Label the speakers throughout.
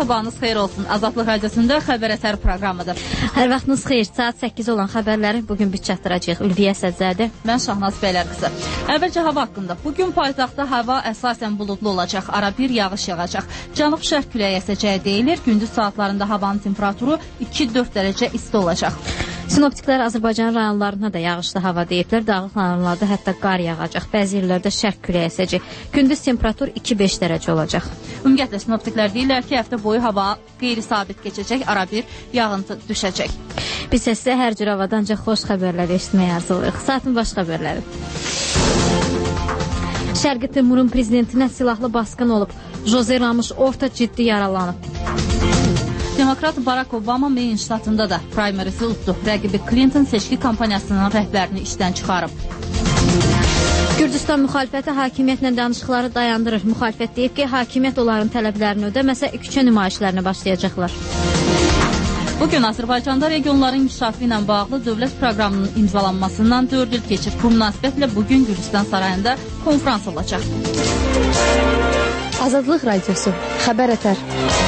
Speaker 1: sabahınız xeyir olsun. Azadlıq Radiosunda xəbər əsər proqramıdır.
Speaker 2: Hər vaxtınız xeyir. Saat 8 olan xəbərləri bugün biz çatdıracağıq. Ülviyə Sədzədə.
Speaker 1: Mən Şahnaz Bəylərqızı. Əvvəlcə hava haqqında. Bugün paytaxtda hava əsasən buludlu olacaq. Ara bir yağış yağacaq. Cənub-şərq küləyi əsəcəyi deyilir. Gündüz saatlarında havanın temperaturu 2-4 dərəcə isti olacaq.
Speaker 2: Sinoptiklər Azərbaycan rayonlarına da yağışlı hava deyiblər. Dağlıq rayonlarda hətta qar yağacaq. Bəzi yerlərdə şərq küləyi əsəcək. Gündüz temperatur 2-5 dərəcə olacaq.
Speaker 1: Ümumiyyətlə sinoptiklər deyirlər ki, həftə boyu hava qeyri-sabit keçəcək, ara bir yağıntı düşəcək.
Speaker 2: Biz sizə hər cür havada ancaq xoş xəbərləri eşitməyə arzulayırıq. Saatin baş xəbərləri. Şərqi Timurun prezidentinə silahlı basqın olub. Jose Ramos Horta ciddi yaralanıb.
Speaker 1: Demokrat Barack Obama Maine ştatında da primarysi uddu. Rəqibi Clinton seçki kampaniyasının rəhbərini işdən çıxarıb.
Speaker 2: Gürcüstan müxalifəti hakimiyyətlə danışıqları dayandırır. Müxalifət deyib ki, hakimiyyət onların tələblərini ödəməsə küçə nümayişlərinə başlayacaqlar.
Speaker 1: Bugün Azərbaycanda regionların inkişafı ilə bağlı dövlət proqramının imzalanmasından 4 il keçir. Bu münasibətlə bugün Gürcüstan sarayında konfrans olacaq.
Speaker 3: Azadlıq Radiosu, xəbər ətər.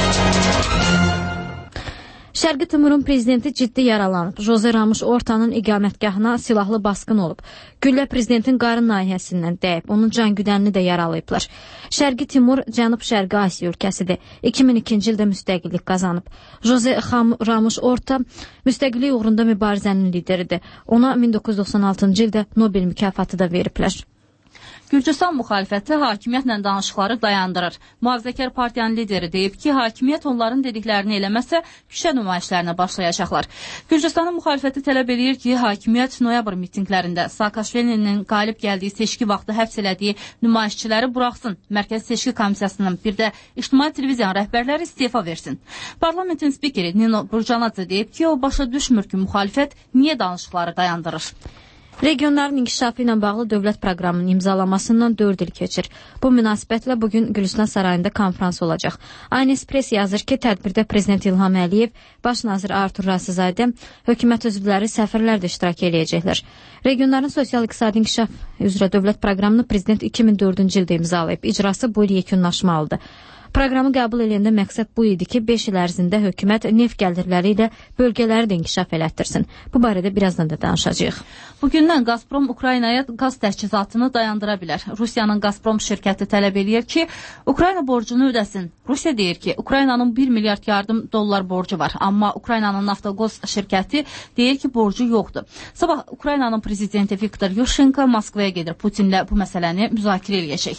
Speaker 2: Şərqi Timurun prezidenti ciddi yaralanıb. Jose Ramos Horta'nın iqamətgahına silahlı basqın olub. Güllə prezidentin qarın nahiyəsindən dəyib. Onun can güdənini də yaralayıblar. Şərqi Timur Cənub-Şərqi Asiya ölkəsidir. 2002-ci ildə müstəqillik qazanıb. Jose Ramos Horta müstəqillik uğrunda mübarizənin lideridir. Ona 1996-cı ildə Nobel mükafatı da veriblər.
Speaker 1: Gürcüstan müxalifəti hakimiyyətlə danışıqları dayandırır. Mühafizəkar partiyanın lideri deyib ki, hakimiyyət onların dediklərini eləməsə küçə nümayişlərinə başlayacaqlar. Gürcüstanın müxalifəti tələb edir ki, hakimiyyət noyabr mitinqlərində Saakashvilinin qalib gəldiyi seçki vaxtı həbs elədiyi nümayişçiləri buraxsın. Mərkəzi Seçki Komissiyasının bir də ictimai televiziyanın rəhbərləri istefa versin. Parlamentin spikeri Nino Burjanadze deyib ki, o başa düşmür ki, müxalifət niyə danışıqları dayandırır.
Speaker 2: Regionların inkişafı ilə bağlı dövlət proqramının imzalamasından 4 il keçir. Bu münasibətlə bugün Gülüstan sarayında konfrans olacaq. Aynı Press yazır ki, tədbirdə Prezident İlham Əliyev, Baş nazir Artur Rasizadə, hökumət üzvləri, səfirlər də iştirak edəcəklər. Regionların sosial-iqtisadi inkişaf üzrə dövlət proqramını Prezident 2004-cü ildə imzalayıb. İcrası bu il yekunlaşmalıdır. Proqramı qəbul edəndə məqsəd bu idi ki, 5 il ərzində hökumət neft gəlirləri ilə bölgələri də inkişaf elətdirsin. Bu barədə birazdan da danışacağıq.
Speaker 1: Bugündən Gazprom Ukraynaya qaz təchizatını dayandıra bilər. Rusiyanın Gazprom şirkəti tələb edir ki, Ukrayna borcunu ödəsin. Rusiya deyir ki, Ukraynanın 1 milyard yardım dollar borcu var. Amma Ukraynanın Naftogaz şirkəti deyir ki, borcu yoxdur. Sabah Ukraynanın prezidenti Viktor Yushchenko Moskvaya gedir. Putinlə bu məsələni müzakirə edəcək.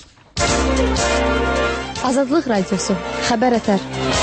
Speaker 3: Azadlıq Radiosu, xəbər ətər.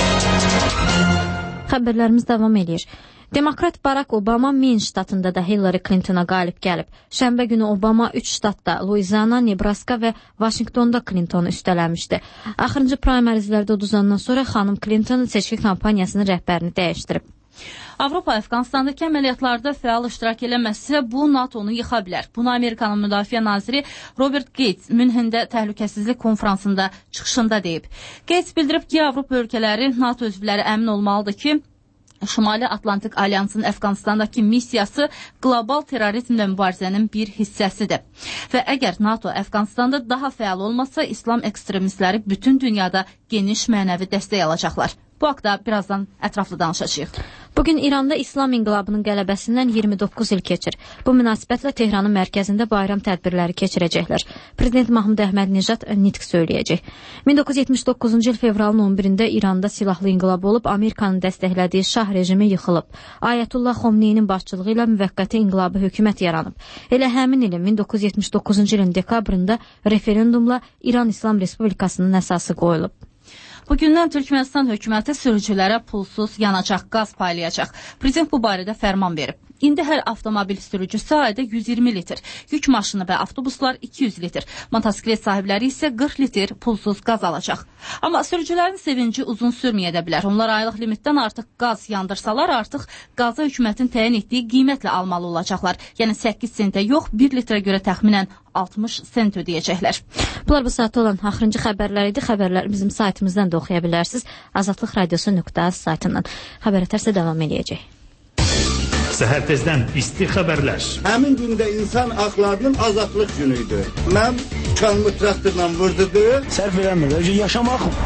Speaker 2: Xəbərlərimiz davam edir. Demokrat Barack Obama Maine ştatında da Hillary Clinton'a qalib gəlib. Şənbə günü Obama 3 ştatda, Louisiana, Nebraska və Washingtonda Clintonu üstələmişdi. Axırıncı primarizlərdə uduzandan sonra xanım Clinton seçki kampaniyasının rəhbərini dəyişdirib.
Speaker 1: Avropa Əfqanistandakı əməliyyatlarda fəal iştirak eləməsə, bu NATO-nu yıxa bilər. Bunu Amerikanın müdafiə naziri Robert Gates Münhendə təhlükəsizlik konfransında çıxışında deyib. Gates bildirib ki, Avropa ölkələri NATO üzvləri əmin olmalıdır ki, Şimali Atlantik Alyansının Əfqanistandakı missiyası qlobal terrorizmlə mübarizənin bir hissəsidir. Və əgər NATO Əfqanistanda daha fəal olmasa, İslam ekstremistləri bütün dünyada geniş mənəvi dəstək alacaqlar. Bu haqda birazdan ətraflı danışacağıq.
Speaker 2: Bugün İranda İslam inqilabının qələbəsindən 29 il keçir. Bu münasibətlə Tehranın mərkəzində bayram tədbirləri keçirəcəklər. Prezident Mahmud Əhməd-Necad nitq söyləyəcək. 1979-cu il fevralın 11-də İranda silahlı inqilab olub, Amerikanın dəstəklədiyi şah rejimi yıxılıb. Ayətullah Xomneynin başçılığı ilə müvəqqəti inqilabi hökumət yaranıb. Elə həmin ilin 1979-cu ilin dekabrında referendumla İran İslam Respublikasının əsası qoyulub.
Speaker 1: Bugündən Türkmənistan hökuməti sürücülərə pulsuz yanacaq qaz paylayacaq. Prezident bu barədə fərman verib. İndi hər avtomobil sürücüsü ayda 120 litr, yük maşını və avtobuslar 200 litr, motosiklet sahibləri isə 40 litr pulsuz qaz alacaq. Amma sürücülərin sevinci uzun sürməyə də bilər. Onlar aylıq limitdən artıq qaz yandırsalar, artıq qazı hökumətin təyin etdiyi qiymətlə almalı olacaqlar. Yəni 8 sentə yox, 1 litrə görə təxminən 60 sent ödəyəcəklər.
Speaker 2: Bunlar bu saatda olan axırıncı xəbərlər idi. Xəbərlər bizim saytımızdan da oxuya bilərsiniz. Azadlıqradiosu.az saytından. Xəbər ətərsə davam edəcək.
Speaker 4: Səhər tezdən isti xəbərlər.
Speaker 5: Həmin gündə insan haqlarının azadlıq günü idi. Mən kanımı traktorla vurdurdu.
Speaker 6: Sərf eləmir, yaşamaq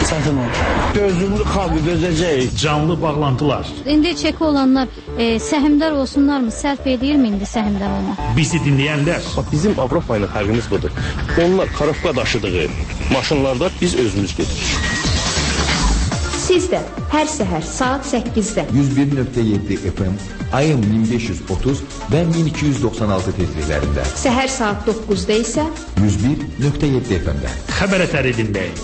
Speaker 6: çətin olur. Dözümlü xalqı dözəcək.
Speaker 4: Canlı bağlantılar.
Speaker 2: İndi çeki olanlar səhmdar olsunlarmı? Sərf edirmi indi səhmdar olmaq?
Speaker 4: Bizi dinləyənlər.
Speaker 7: Bizim Avropa ilə fərqimiz budur. Onlar karofka daşıdığı maşınlarda biz özümüz gedirik.
Speaker 3: Siz də hər səhər saat 8-də
Speaker 8: 101.7 FM, ayın 1530 və 1296 tezliklərində.
Speaker 3: Səhər saat 9-da isə
Speaker 8: 101.7 FM-də.
Speaker 4: Xəbər ətəri dinləyin.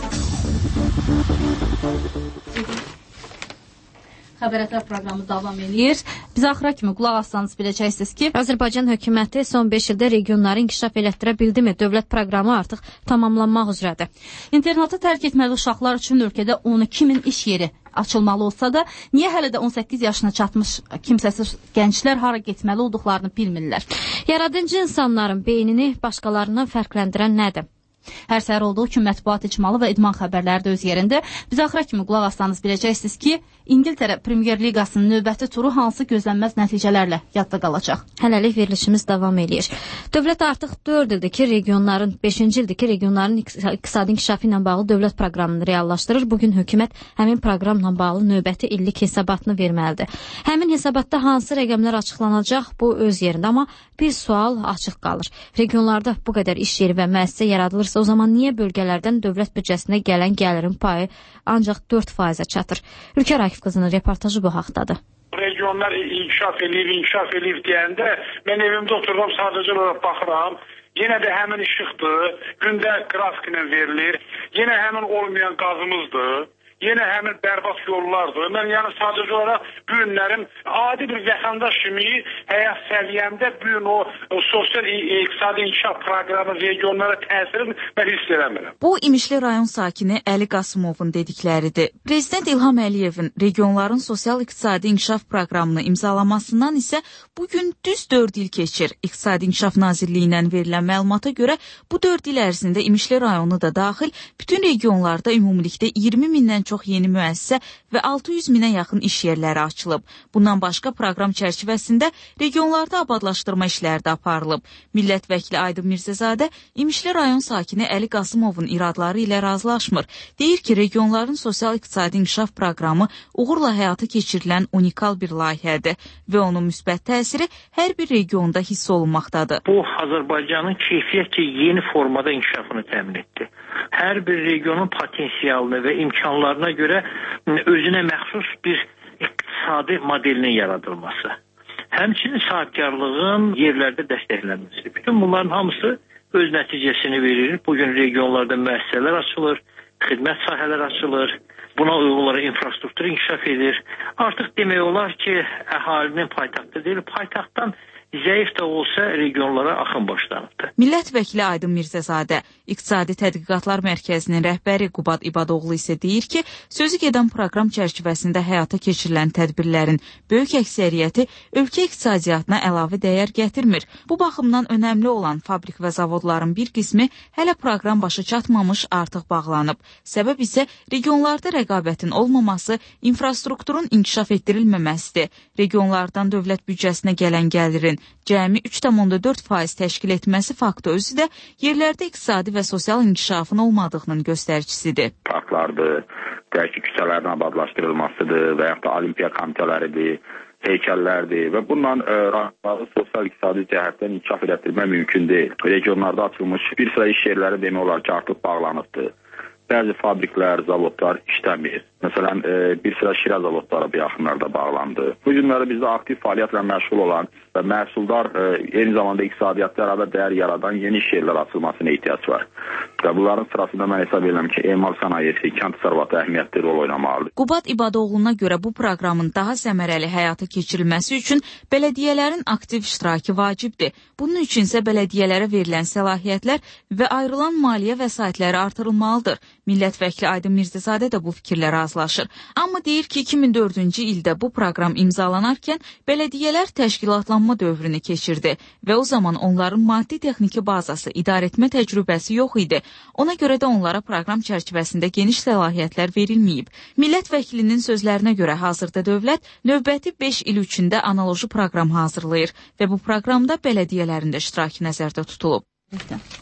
Speaker 1: Xəbər ətər proqramı davam edir. Biz axıra kimi qulaq assanız biləcəksiniz ki,
Speaker 2: Azərbaycan hökuməti son 5 ildə regionları inkişaf elətdirə bildimi? Dövlət proqramı artıq tamamlanmaq üzrədir.
Speaker 1: İnternatı tərk etməli uşaqlar üçün ölkədə 12 min iş yeri açılmalı olsa da, niyə hələ də 18 yaşına çatmış kimsəsiz gənclər hara getməli olduqlarını bilmirlər?
Speaker 2: Yaradıcı insanların beynini başqalarından fərqləndirən nədir?
Speaker 1: Hər səhər olduğu kimi mətbuat icmalı və idman xəbərləri də öz yerində. Biz axıra kimi qulaq assanız biləcəksiniz ki, İngiltərə Premyer Liqasının növbəti turu hansı gözlənməz nəticələrlə yadda qalacaq.
Speaker 2: Hələlik verilişimiz davam edir. Dövlət artıq 4 ildir ki, regionların 5-ci ildir ki, regionların iqtisadi inkişafı ilə bağlı dövlət proqramını reallaşdırır. Bugün hökumət həmin proqramla bağlı növbəti illik hesabatını verməlidir. Həmin hesabatda hansı rəqəmlər açıqlanacaq, bu öz yerində, amma bir sual açıq qalır. Regionlarda bu qədər iş yeri və müəssisə yaradılırsa, o zaman niyə bölgələrdən dövlət büdcəsinə gələn gəlirin payı ancaq 4%-ə çatır? Ülkər Akif qızının reportajı bu haqdadır.
Speaker 9: Regionlar inkişaf eləyir deyəndə mən evimdə otururam, sadəcə olaraq baxıram. Yenə də həmin işıqdır, gündə qrafiklə verilir. Yenə həmin olmayan qazımızdır. Yenə həmin bərbad yollardır. Mən yəni sadəcə olaraq bu günlərin adi bir vətəndaş kimi həyat səviyyəmdə bu gün o sosial iqtisadi inkişaf proqramı regionlara təsirini mən hiss eləmirəm.
Speaker 10: Bu İmişli rayon sakini Əli Qasımovun dedikləridir. Prezident İlham Əliyevin regionların sosial iqtisadi inkişaf proqramını imzalamasından isə bugün düz 4 il keçir. İqtisadi İnkişaf Nazirliyindən verilən məlumata görə bu 4 il ərzində İmişli rayonu da daxil bütün regionlarda ümumilikdə 20 mindən çox yeni müəssisə və 600 minə yaxın iş yerləri açılıb. Bundan başqa proqram çərçivəsində regionlarda abadlaşdırma işləri də aparılıb. Millət vəkili Aydın Mirzəzadə İmişli rayon sakini Əli Qasımovun iradları ilə razılaşmır. Deyir ki, regionların sosial-iqtisadi inkişaf proqramı uğurla həyata keçirilən unikal bir layihədir və onun müsbət təsiri hər bir regionda hiss olunmaqdadır.
Speaker 11: Bu, Azərbaycanın keyfiyyətcə yeni formada inkişafını təmin etdi. Hər bir regionun potensialını və imkanlarına görə özünə məxsus bir iqtisadi modelinin yaradılması. Həmçinin sahibkarlığın yerlərdə dəstəklənməsi. Bütün bunların hamısı öz nəticəsini verir. Bugün regionlarda müəssisələr açılır, xidmət sahələri açılır. Buna uyğun olaraq infrastruktur inkişaf edir. Artıq demək olar ki, əhalinin paytaxtı deyil, paytaxtdan zəif də olsa regionlara axın başlanıbdır.
Speaker 10: Millət vəkili Aydın Mirzəzadə, İqtisadi Tədqiqatlar Mərkəzinin rəhbəri Qubad İbadoğlu isə deyir ki, sözü gedən proqram çərçivəsində həyata keçirilən tədbirlərin böyük əksəriyyəti ölkə iqtisadiyyatına əlavə dəyər gətirmir. Bu baxımdan önəmli olan fabrik və zavodların bir qismi hələ proqram başa çatmamış artıq bağlanıb. Səbəb isə regionlarda rəqabətin olmaması, infrastrukturun inkişaf etdirilməməsidir. Regionlardan dövlət büdcəsinə gələn gəlirin cəmi 3,4% təşkil etməsi faktı özü də yerlərdə iqtisadi və sosial inkişafın olmadığının göstəricisidir.
Speaker 12: Parklardır, gəlki küçələrin abadlaşdırılmasıdır və yaxud da olimpiya komitələridir, heykəllərdir və bununla sosial-iqtisadi cəhətdən inkişaf etdirmək mümkün deyil. Regionlarda açılmış bir sıra iş yerləri demək olar ki, artıq bağlanıbdır. Bəzi fabriklər, zavodlar işləmir. Məsələn, bir sıra şirə zavodları bu yaxınlarda bağlandı. Bu günləri bizdə aktiv fəaliyyətlə məşğul olan və məhsuldar, eyni zamanda iqtisadiyyatda əlavə dəyər yaradan yeni iş yerləri açılmasına ehtiyac var. Və bunların sırasında mən hesab edirəm ki, emal sənayesi, kənd təsərrüfatı əhəmiyyətli rol oynamalıdır.
Speaker 10: Qubad İbadoğlu'na görə bu proqramın daha səmərəli həyata keçirilməsi üçün bələdiyyələrin aktiv iştirakı vacibdir. Bunun üçün isə bələdiyyələrə verilən səlahiyyətlər və ayrılan maliyyə vəsaitləri artırılmalıdır. Millət vəkili Aydın Mirzəzadə də bu fikirlə razılaşır. Amma deyir ki, 2004-cü ildə bu proqram imzalanarkən bələdiyyələr təşkilatlanma dövrünü keçirdi və o zaman onların maddi-texniki bazası, idarəetmə təcrübəsi yox idi. Ona görə də onlara proqram çərçivəsində geniş səlahiyyətlər verilməyib. Millət vəkilinin sözlərinə görə hazırda dövlət növbəti 5 il üçündə analoji proqram hazırlayır və bu proqramda bələdiyyələrin də iştirakı nəzərdə tutulub.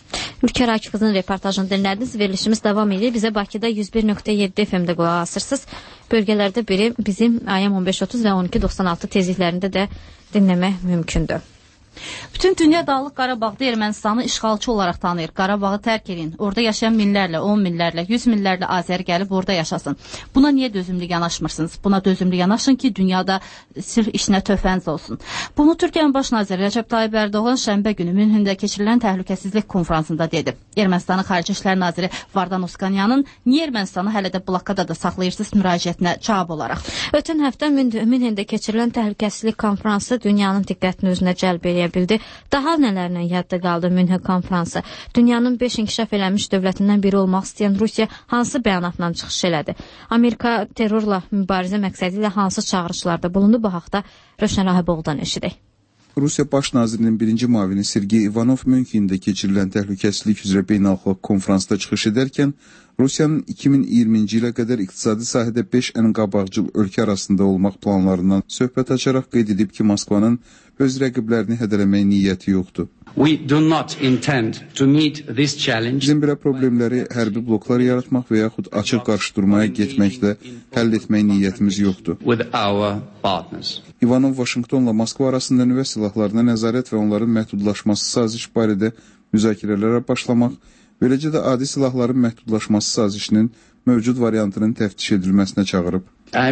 Speaker 2: Ülker Akifqızın reportajını dinlədiniz. Verilişimiz davam edir. Bizə Bakıda 101.7 FM-də qulaq asırsınız. Bölgələrdə biri bizim AM 1530 və 1296 tezliklərində də dinləmək mümkündür.
Speaker 1: Bütün dünya Dağlıq Qarabağda Ermənistanı işğalçı olaraq tanıyır. Qarabağı tərk edin. Orada yaşayan minlərlə, 10 minlərlə, 100 minlərlə Azəri gəlib orada yaşasın. Buna niyə dözümlü yanaşmırsınız? Buna dözümlü yanaşın ki, dünyada sülh işinə töhfəniz olsun. Bunu Türkiyənin baş naziri Rəcəb Tayyip Ərdoğan şənbə günü Münhində keçirilən təhlükəsizlik konfransında dedi. Ermənistanın Xarici İşlər naziri Vardan Oskanyanın niyə Ermənistanı hələ də blokada da saxlayırsınız müraciətinə cavab olaraq.
Speaker 2: Ötən həftə Münhində keçirilən təhlükəsizlik konfransı dünyanın diqqətini özünə cəlb edə bildi. Daha nələrlə yadda qaldı Münhen konfransı? Dünyanın 5 inkişaf eləmiş dövlətindən biri olmaq istəyən Rusiya hansı bəyanatla çıxış elədi? Amerika terrorla mübarizə məqsədi ilə hansı çağırışlarda bulundu? Bu haqda Rövşən Rahiboğlu'dan eşidək.
Speaker 13: Rusiya Baş nazirinin birinci müavini Sergey Ivanov Münxendə keçirilən təhlükəsizlik üzrə beynəlxalq konfransda çıxış edərkən Rusiyanın 2020-ci ilə qədər iqtisadi sahədə 5 ən qabaqcıl ölkə arasında olmaq planlarından söhbət açaraq qeyd edib ki, Moskvanın öz rəqiblərini hədələmək niyyəti yoxdur. Bizim belə problemləri hərbi bloklar yaratmaq və yaxud açıq qarşıdurmaya getməklə həll etmək niyyətimiz yoxdur. İvanov Vaşinqtonla Moskva arasında nüvə silahlarına nəzarət və onların məhdudlaşması saziş barədə müzakirələrə başlamaq, beləcə də adi silahların məhdudlaşması sazişinin mövcud variantının təftiş edilməsinə çağırıb.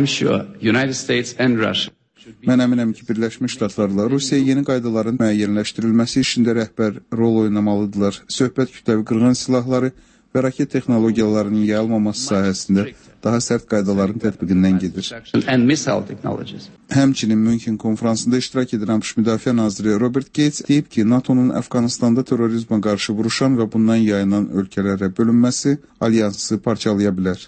Speaker 13: Mən əminəm ki, Birləşmiş Ştatlarla Rusiya yeni qaydaların müəyyənləşdirilməsi işində rəhbər rol oynamalıdırlar. Söhbət kütləvi qırğın silahları və raket texnologiyalarının yayılmaması sahəsində daha sərt qaydaların tətbiqindən gedir. Həmçinin München konfransında iştirak edən ABŞ Müdafiə naziri Robert Gates deyib ki, NATO'nun Əfqanistanda terrorizmə qarşı vuruşan və bundan yayınan ölkələrə bölünməsi alyansı parçalaya bilər.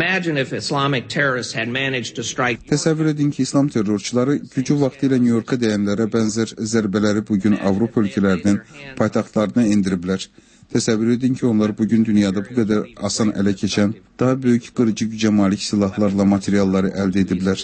Speaker 13: Təsəvvür edin ki, İslam terrorçuları gücü vaxtı ilə New York'a dəyənlərə bənzər zərbələri bugün Avropa ölkələrinin paytaxtlarına endiriblər. Təsəvvür edin ki, onlar bugün dünyada bu qədər asan ələ keçən, daha böyük qırıcı gücə malik silahlarla materialları əldə ediblər.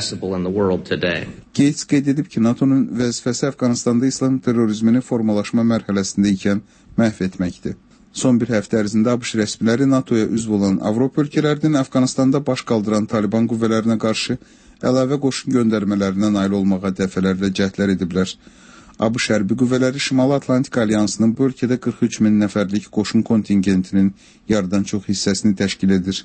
Speaker 13: Gates qeyd edib ki, NATO'nun vəzifəsi Əfqanistanda İslam terrorizmini formalaşma mərhələsində ikən məhv etməkdir. Son bir həftə ərzində ABŞ rəsmiləri NATO-ya üzv olan Avropa ölkələrinin Əfqanistanda baş qaldıran Taliban qüvvələrinə qarşı əlavə qoşun göndərmələrinə nail olmağa dəfələrlə cəhdlər ediblər. ABŞ hərbi qüvvələri Şimali Atlantik Alyansının bu ölkədə 43 min nəfərlik qoşun kontingentinin yarıdan çox hissəsini təşkil edir.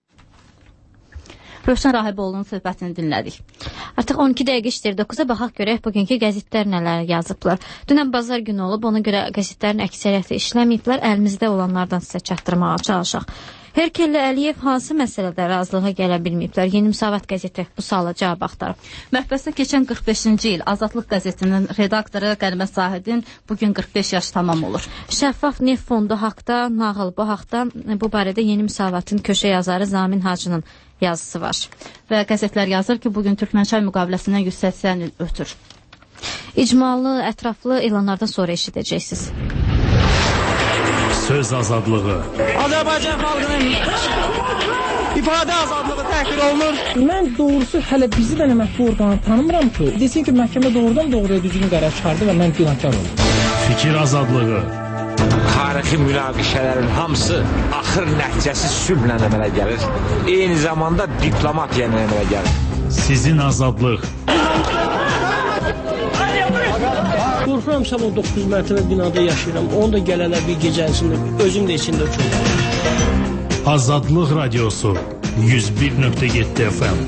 Speaker 1: Rövşən Rahiboğlu'nun söhbətini dinlədik.
Speaker 2: Artıq 12 dəqiqə işdir. 9-a baxaq görək bugünkü qəzetlər nələr yazıblar. Dünən bazar günü olub, ona görə qəzetlərin əksəriyyəti işləməyiblər. Əlimizdə olanlardan sizə çatdırmağa çalışaq. Herkel ilə Əliyev hansı məsələdə razılığa gələ bilməyiblər? Yeni Müsavat qəzeti bu suala cavab axtarıb.
Speaker 1: Məhbəsdə keçən 45-ci il Azadlıq qəzetinin redaktoru Qənimə Sahidin bugün 45 yaş tamam olur.
Speaker 2: Şəffaf neft fondu haqda nağıl bu haqda bu barədə Yeni Müsavatın köşə yazarı Zamin Hacının yazısı var.
Speaker 1: Və qəzetlər yazır ki, bugün Türkmənçay müqaviləsindən 180 il ötür.
Speaker 2: İcmalı, ətraflı elanlardan sonra eşidəcəksiniz.
Speaker 4: Söz azadlığı.
Speaker 6: Azərbaycan xalqının ifadə azadlığı təhqir olunur. Mən doğrusu hələ bizi də əməkli orqanı tanımıram ki, desin ki, məhkəmə doğrudan doğruya düzgün qərar çıxardı və mən günahkar oldum.
Speaker 4: Fikir azadlığı.
Speaker 14: Tarixi münaqişələrin hamısı axır nəticəsi sülhlə əmələ gəlir. Eyni zamanda diplomatiya ilə əmələ gəlir.
Speaker 4: Sizin azadlıq.
Speaker 6: Qorxuram, sabah 9 mərtəbə binada yaşayıram. Onu da gələlər bir gecəsində, özüm də içində uçurum.
Speaker 4: Azadlıq radiosu 101.7 FM.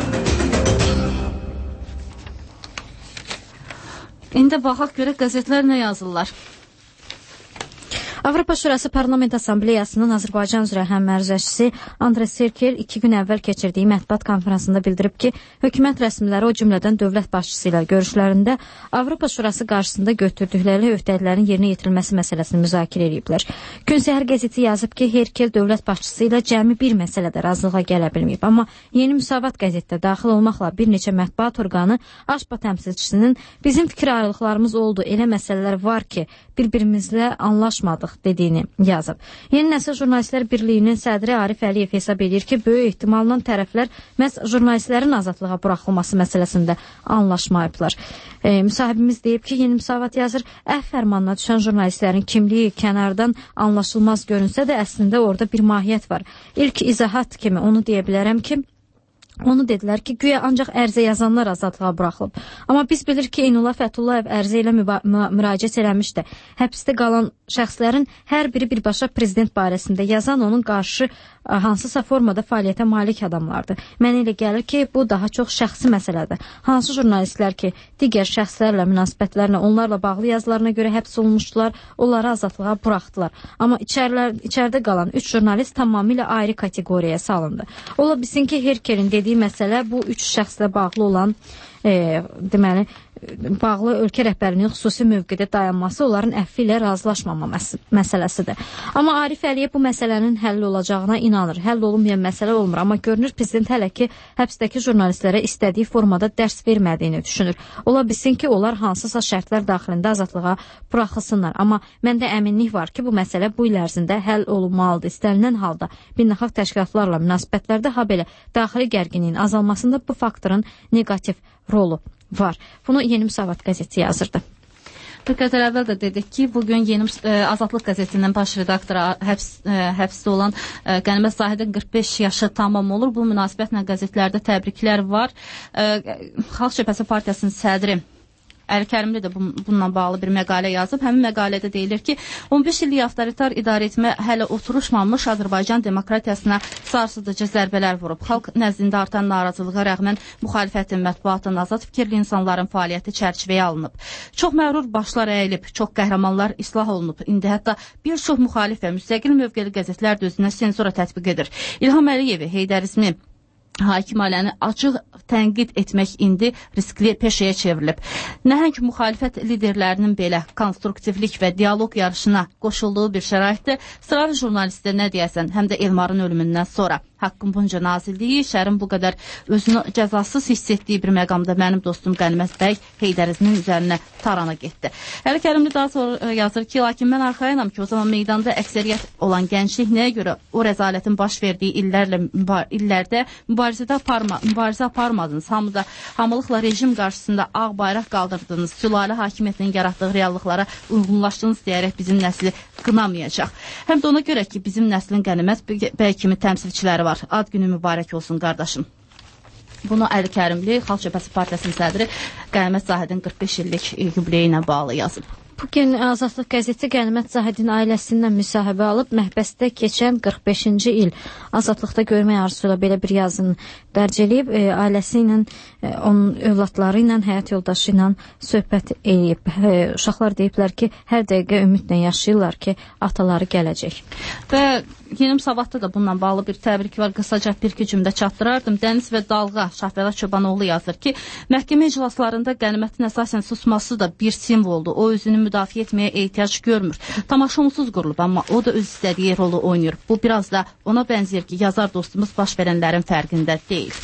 Speaker 1: İndi baxaq görək qəzetlər nə yazırlar.
Speaker 2: Avropa Şurası Parlament Assambleyasının Azərbaycan üzrə həmmərcəçisi Andres Serkel 2 gün əvvəl keçirdiyi mətbuat konferansında bildirib ki, hökumət rəsmiləri o cümlədən dövlət başçısı ilə görüşlərində Avropa Şurası qarşısında götürdükləri öhdəliklərin yerinə yetirilməsi məsələsini müzakirə ediblər. Gün Səhər qəzeti yazıb ki, Herkel dövlət başçısı ilə cəmi bir məsələdə razılığa gələ bilməyib, amma Yeni Müsavat qəzetdə daxil olmaqla bir neçə mətbuat orqanı AŞPA təmsilçisinin bizim fikir ayrılıqlarımız oldu, elə məsələlər var ki, bir-birimizlə anlaşmadıq azadlıq dediyini yazıb. Yeni Nəsil Jurnalistlər Birliyinin sədri Arif Əliyev hesab edir ki, böyük ehtimalla tərəflər məhz jurnalistlərin azadlığa buraxılması məsələsində anlaşmayıblar. Müsahibimiz deyib ki, Yeni Müsavat yazır, fərmanına düşən jurnalistlərin kimliyi kənardan anlaşılmaz görünsə də əslində orada bir mahiyyət var. İlk izahat kimi onu deyə bilərəm ki, onu dedilər ki, güya ancaq ərizə yazanlar azadlığa buraxılıb. Amma biz bilir ki, Eynullah Fəthullayev ərizə ilə müraciət eləmişdi. Həbsdə qalan şəxslərin hər biri birbaşa prezident barəsində yazan, onun qarşı hansısa formada fəaliyyətə malik adamlardır. Mənə elə gəlir ki, bu daha çox şəxsi məsələdir. Hansı jurnalistlər ki, digər şəxslərlə münasibətlərinə, onlarla bağlı yazılarına görə həbs olunmuşdular, onları azadlığa buraxdılar. Amma içəridə qalan 3 jurnalist tamamilə ayrı kateqoriyaya salındı. Ola bilsin ki, Herkelin dediyi məsələ bu 3 şəxslə bağlı olan deməli, bağlı ölkə rəhbərinin xüsusi mövqedə dayanması onların əfvi ilə razılaşmama məsələsidir. Amma Arif Əliyev bu məsələnin həll olacağına inanır. Həll olunmayan məsələ olmur. Amma görünür, prezident hələ ki, həbsdəki jurnalistlərə istədiyi formada dərs vermədiyini düşünür. Ola bilsin ki, onlar hansısa şərtlər daxilində azadlığa buraxılsınlar. Amma məndə əminlik var ki, bu məsələ bu il ərzində həll olunmalıdır. İstənilən halda beynəlxalq təşkilatlarla münasibətlərdə ha belə daxili gərginliyin azalmasında bu faktorun negativ rolu var. Bunu Yeni Müsavat qəzeti yazırdı.
Speaker 1: Bir qədər əvvəl də dedik ki, bugün Yeni Azadlıq qəzetinin baş redaktoru həbsdə olan Qənimət Zahidin 45 yaşı tamam olur. Bu münasibətlə qəzetlərdə təbriklər var. Xalq Cəbhəsi Partiyasının sədri Əli Kərimli də bununla bağlı bir məqalə yazıb. Həmin məqalədə deyilir ki, 15 illik avtoritar idarə etmə hələ oturuşmamış Azərbaycan demokratiyasına sarsıdıcı zərbələr vurub. Xalq nəzdində artan narazılığa rəğmən müxalifətin, mətbuatın, azad fikirli insanların fəaliyyəti çərçivəyə alınıb. Çox məğrur başlar əyilib, çox qəhrəmanlar islah olunub. İndi hətta bir çox müxalif və müstəqil mövqeli qəzetlər də özünə senzura tətbiq edir. İlham Əliyevi, heydərizmi, hakim ailəni açıq tənqid etmək indi riskli peşəyə çevrilib. Nəhəng müxalifət liderlərinin belə konstruktivlik və dialoq yarışına qoşulduğu bir şəraitdə sıravi jurnalistə nə deyəsən, həm də Elmarın ölümündən sonra haqqın bunca nazilliyi, şərin bu qədər özünü cəzasız hiss etdiyi bir məqamda mənim dostum Qənimət bəy Heydərizmin üzərinə tarana getdi. Əli Kərimli daha sonra yazır ki, lakin mən arxayınam ki, o zaman meydanda əksəriyyət olan gənclik nəyə görə o rəzalətin baş verdiyi illərdə mübarizə aparmadınız. Hamılıqla rejim qarşısında ağ bayraq qaldırdınız, sülalə hakimiyyətinin yaratdığı reallıqlara uyğunlaşdınız deyərək bizim nəsli qınamayacaq. Həm də ona görə ki, bizim nəslin Qənimət bəy kimi təmsilçiləri var. Ad günü mübarək olsun qardaşım. Bunu Əli Kərimli, Xalq Cəbhəsi Partiyasının sədri Qənimət Zahidin 45 illik yubileyi ilə bağlı yazıb.
Speaker 2: Bugün Azadlıq qəzeti Qənimət Zahidin ailəsindən müsahibə alıb, məhbəsdə keçən 45-ci il azadlıqda görmək arzusuyla belə bir yazını dərc edib, ailəsi ilə, onun övladları ilə, həyat yoldaşı ilə söhbət edib. Uşaqlar deyiblər ki, hər dəqiqə ümidlə yaşayırlar ki, ataları gələcək.
Speaker 1: Və Yeni Müsavatda da bununla bağlı bir təbrik var. Qısaca bir-iki cümlə çatdırardım. Dəniz və Dalğa Şahbəla Çobanoğlu yazır ki, məhkəmə iclaslarında Qənimətin əsasən susması da bir simvoldur. O özünü müdafiə etməyə ehtiyac görmür. Tamaşa onsuz qurulub, amma o da öz istədiyi rolu oynayır. Bu biraz da ona bənzəyir ki, yazar dostumuz baş verənlərin fərqində deyil.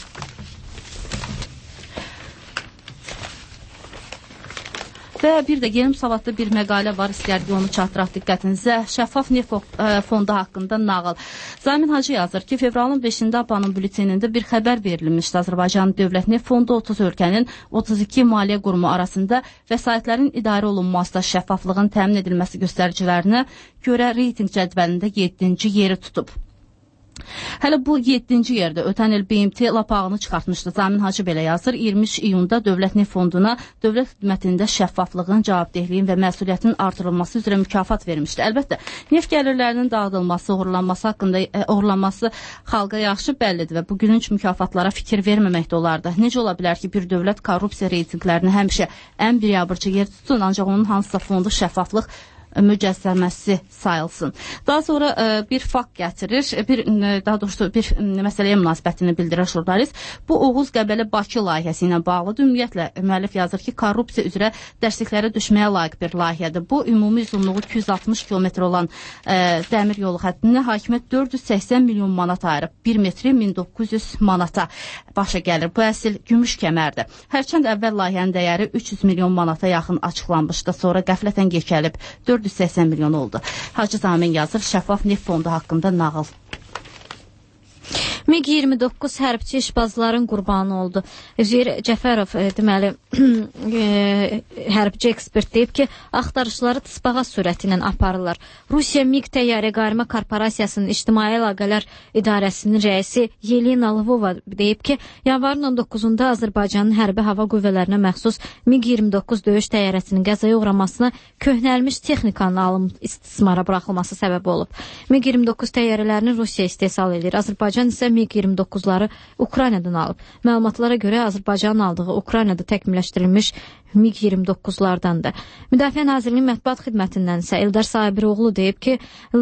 Speaker 1: Və bir də Yeni Müsavatda bir məqalə var, istəyərdik onu çatdıraq diqqətinizə. Şəffaf neft fondu haqqında nağıl. Zamin Hacı yazır ki, fevralın 5-də APA'nın bültenində bir xəbər verilmişdi. Azərbaycan Dövlət Neft Fondu 30 ölkənin 32 maliyyə qurumu arasında vəsaitlərin idarə olunmasında şəffaflığın təmin edilməsi göstəricilərinə görə reyting cədvəlində 7-ci yeri tutub. Hələ bu 7-ci yerdə ötən il BMT lapağını çıxartmışdı. Zamin Hacı belə yazır, 23 iyunda Dövlət Neft Fonduna dövlət xidmətində şəffaflığın, cavabdehliyin və məsuliyyətin artırılması üzrə mükafat vermişdi. Əlbəttə, neft gəlirlərinin dağıdılması, oğurlanması xalqa yaxşı bəllidir və bu gülünc mükafatlara fikir verməmək də olardı. Necə ola bilər ki, bir dövlət korrupsiya reytinglərini həmişə ən biryabırçı yer tutsun, ancaq onun hansısa fondu şəffaflıq mücəssəməsi sayılsın. Daha sonra bir fakt gətirir, daha doğrusu bir məsələyə münasibətini bildirir jurnalist. Bu Oğuz Qəbələ Bakı layihəsi ilə bağlıdır. Ümumiyyətlə, müəllif yazır ki, korrupsiya üzrə dərsliklərə düşməyə layiq bir layihədir. Bu, ümumi uzunluğu 260 kilometr olan dəmir yolu xəttinə hakimiyyət 480 milyon manat ayırıb. 1 metri 1900 manata başa gəlir. Bu əsil gümüş kəmərdir. Hərçənd əvvəl layihənin dəyəri 300 milyon manata yaxın açıqlanmışdı. Sonra qəflətən geçəlib 400 780 milyon oldu. Hacı Zamin yazır, şəffaf neft fondu haqqında nağıl.
Speaker 2: MiG-29 hərbçi işbazların qurbanı oldu. Üzeyir Cəfərov deməli hərbçi ekspert deyib ki, axtarışları tısbağa sürəti ilə aparırlar. Rusiya MiG təyyarə qayırma korporasiyasının İctimai Əlaqələr İdarəsinin rəisi Yelena Lvova deyib ki, yanvarın 19-da Azərbaycanın hərbi hava qüvvələrinə məxsus MiG-29 döyüş təyyarəsinin qəzaya uğramasına köhnəlmiş texnikanın alınıb istismara buraxılması səbəb olub. MiG-29 təyyarələrini Rusiya istehsal edir. Azərbaycan isə MiG-29'ları Ukraynadan alıb. Məlumatlara görə Azərbaycanın aldığı Ukraynada təkmilləşdirilmiş MiG-29'lardandır. Müdafiə Nazirliyinin mətbuat xidmətindən isə Eldar Sabiroğlu deyib ki,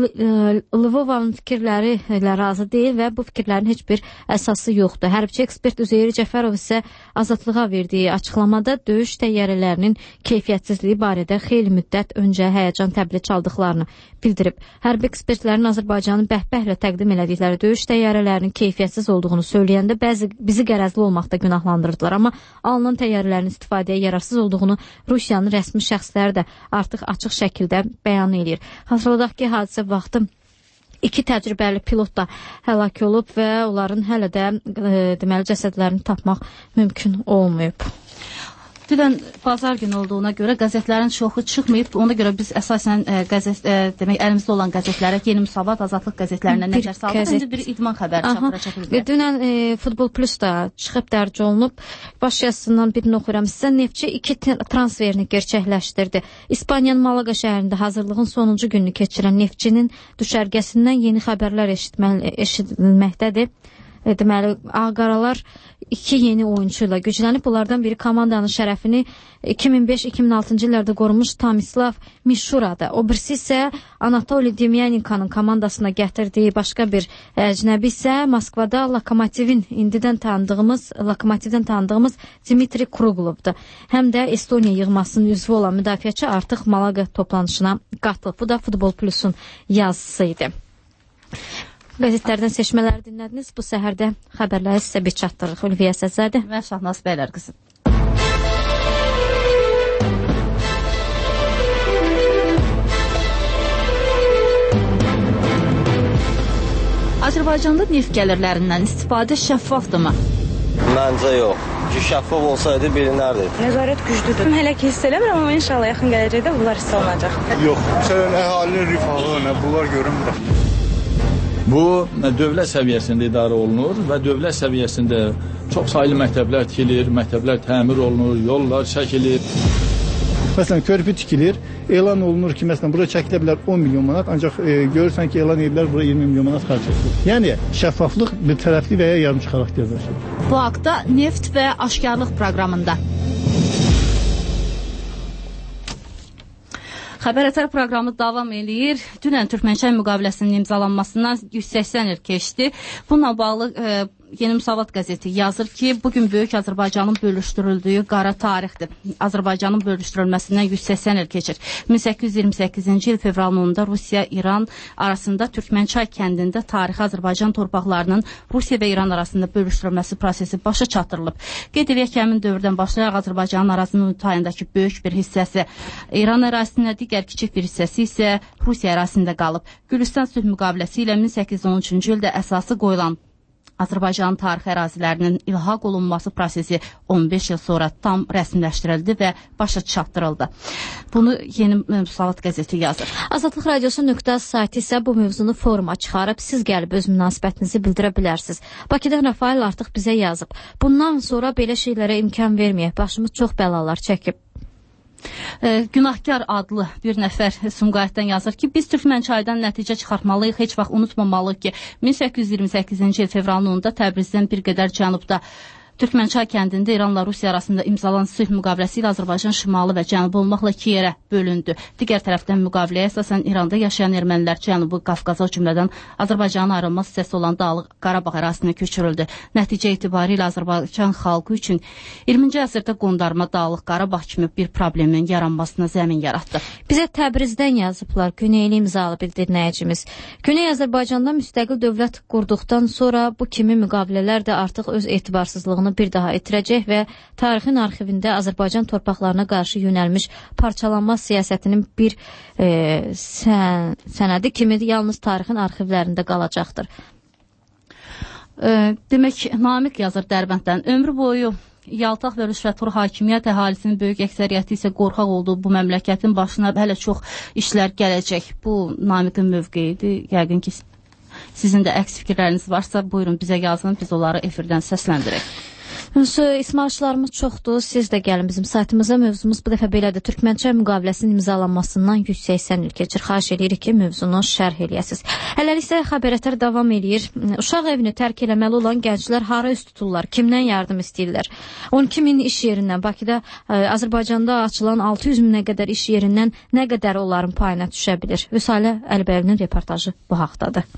Speaker 2: Lvovanın fikirləri ilə razı deyil və bu fikirlərin heç bir əsası yoxdur. Hərbçi ekspert Üzeyir Cəfərov isə Azadlığa verdiyi açıqlamada döyüş təyyarələrinin keyfiyyətsizliyi barədə xeyli müddət öncə həyəcan təbili çaldıqlarını bildirib. Hərbi ekspertlərin Azərbaycanın bəhbəhlə təqdim elədikləri döyüş təyyarələrinin keyfiyyətsiz olduğunu söyləyəndə bizi qərəzli olmaqda günahlandırdılar, amma alınan təyyarələrin istifadəyə yararsız olduğunu Rusiyanın rəsmi şəxsləri də artıq açıq şəkildə bəyan edir. Xatırladaq ki, hadisə vaxtı 2 təcrübəli pilot da həlak olub və onların hələ də deməli cəsədlərini tapmaq mümkün olmayıb.
Speaker 1: Dünən bazar günü olduğuna görə qəzetlərin çoxu çıxmayıb. Ona görə biz əsasən demək əlimizdə olan qəzetlərə, Yeni Müsavat, Azadlıq qəzetlərinə nəzər saldıq. İndi bir idman xəbəri çatdıracaq bizə.
Speaker 2: Dünən Futbol Plus da çıxıb dərc olunub. Baş yazısından birini oxuyuram sizə. Neftçi 2 transferini gerçəkləşdirdi. İspaniyanın Malaga şəhərində hazırlığın sonuncu gününü keçirən Neftçinin düşərgəsindən yeni xəbərlər eşidilməkdədir. Deməli, Ağqaralar 2 yeni oyuncu ilə güclənib. Bunlardan biri komandanın şərəfini 2005-2006-cı illərdə qorunmuş Tomislav Mishuradır. O birisi isə Anatoli Demyanenko'nun komandasına gətirdiyi başqa bir əcnəbi isə Moskvada Lokomotivdən tanıdığımız Dmitri Kruglovdur. Həm də Estoniya yığmasının üzvü olan müdafiəçi artıq Malaga toplanışına qatılıb. Bu da Futbol Plusun yazısı idi. Qəzetlərdən seçmələri dinlədiniz. Bu səhərdə xəbərləri sizə bir çatdırırıq. Ülviyə Səzədə
Speaker 1: və Şahnaz Bəylər qızı. Azərbaycanda neft gəlirlərindən istifadə şəffafdırmı?
Speaker 15: Məncə yox. Şəffaf olsaydı bilinərdi.
Speaker 16: Nəzarət güclüdür. Hələ ki hiss eləmirəm, amma inşallah yaxın gələcəkdə bunlar hiss olunacaq.
Speaker 5: Yox, məsələn, əhalinin rifahı, bunlar görünmür.
Speaker 17: Bu dövlət səviyyəsində idarə olunur və dövlət səviyyəsində çox saylı məktəblər tikilir, məktəblər təmir olunur, yollar çəkilir.
Speaker 18: Məsələn, körpü tikilir, elan olunur ki, məsələn, bura çəkilə bilər 10 milyon manat, ancaq görürsən ki, elan edilər, bura 20 milyon manat xərc edilir. Yəni, şəffaflıq bir tərəfli və ya yarımçı xarakter daşıyır.
Speaker 1: Bu haqda Neft və Aşkarlıq proqramında Xəbər proqramı davam edir. Dünən Türkmənçay müqaviləsinin imzalanmasından 180 il keçdi. Bununla bağlı Yeni Müsavat qəzeti yazır ki, bugün Böyük Azərbaycanın bölüşdürüldüyü qara tarixdir. Azərbaycanın bölüşdürülməsindən 180 il keçir. 1828-ci il fevralın 10-da Rusiya-İran arasında Türkmənçay kəndində tarixi Azərbaycan torpaqlarının Rusiya və İran arasında bölüşdürülməsi prosesi başa çatdırılıb. Qeyd edək ki, həmin dövrdən başlayaraq Azərbaycanın arazinin tayındakı böyük bir hissəsi İran ərazisində, digər kiçik bir hissəsi isə Rusiya ərazisində qalıb. Gülüstan sülh müqaviləsi ilə 1813-cü ildə əsası qoyulan Azərbaycanın tarixi ərazilərinin ilhaq olunması prosesi 15 il sonra tam rəsmiləşdirildi və başa çatdırıldı. Bunu Yeni Müsavat qəzeti yazır.
Speaker 2: Azadlıq Radiosu sayti isə bu mövzunu foruma çıxarıb, siz gəlib öz münasibətinizi bildirə bilərsiniz. Bakıdan Rafael artıq bizə yazıb. Bundan sonra belə şeylərə imkan verməyək, başımız çox bəlalar çəkib.
Speaker 1: Günahkar adlı bir nəfər Sumqayıtdan yazır ki, biz Türkmənçaydan nəticə çıxartmalıyıq, heç vaxt unutmamalıyıq ki, 1828-ci il fevralın 10-da Təbrizdən bir qədər cənubda Türkmənçay kəndində İranla Rusiya arasında imzalanan sülh müqaviləsi ilə Azərbaycan şimalı və cənubu olmaqla 2 yerə bölündü. Digər tərəfdən müqaviləyə əsasən İranda yaşayan ermənilər Cənubi Qafqaza, o cümlədən Azərbaycanın ayrılmaz hissəsi olan Dağlıq Qarabağ ərazisinə köçürüldü. Nəticə etibarilə Azərbaycan xalqı üçün 20-ci əsrdə qondarma Dağlıq Qarabağ kimi bir problemin yaranmasına zəmin yaratdı.
Speaker 2: Bizə Təbrizdən yazıblar Güneyli imzalı bir dinləyicimiz. Güney Azərbaycanda müstəqil dövlət qurduqdan sonra bu kimi müqavilələr də artıq öz etibarsızlığını potensialını bir daha itirəcək və tarixin arxivində Azərbaycan torpaqlarına qarşı yönəlmiş parçalanma siyasətinin bir sənədi kimi yalnız tarixin arxivlərində qalacaqdır.
Speaker 1: Demək, Namiq yazır Dərbənddən. Ömrü boyu yaltaq və rüşvətxor hakimiyyət əhalisinin böyük əksəriyyəti isə qorxaq olduğu bu məmləkətin başına hələ çox işlər gələcək. Bu Namiqin mövqeyidir. Yəqin ki, sizin də əks fikirləriniz varsa, buyurun bizə yazın, biz onları efirdən səsləndirək.
Speaker 2: İsmailçilərimiz çoxdur. Siz də gəlin bizim saytımıza. Mövzumuz bu dəfə belədir. Türkmənçay müqaviləsinin imzalanmasından 180 il keçir. Xahiş edirik ki, mövzunu şərh eləyəsiniz. Hələlik isə xəbərətlər davam eləyir. Uşaq evini tərk eləməli olan gənclər hara üst tuturlar? Kimdən yardım istəyirlər? 12 min iş yerindən, Bakıda, Azərbaycanda açılan 600 minə qədər iş yerindən nə qədər onların payına düşə bilir? Vüsalə Əlibəyevin reportajı bu haqdadır.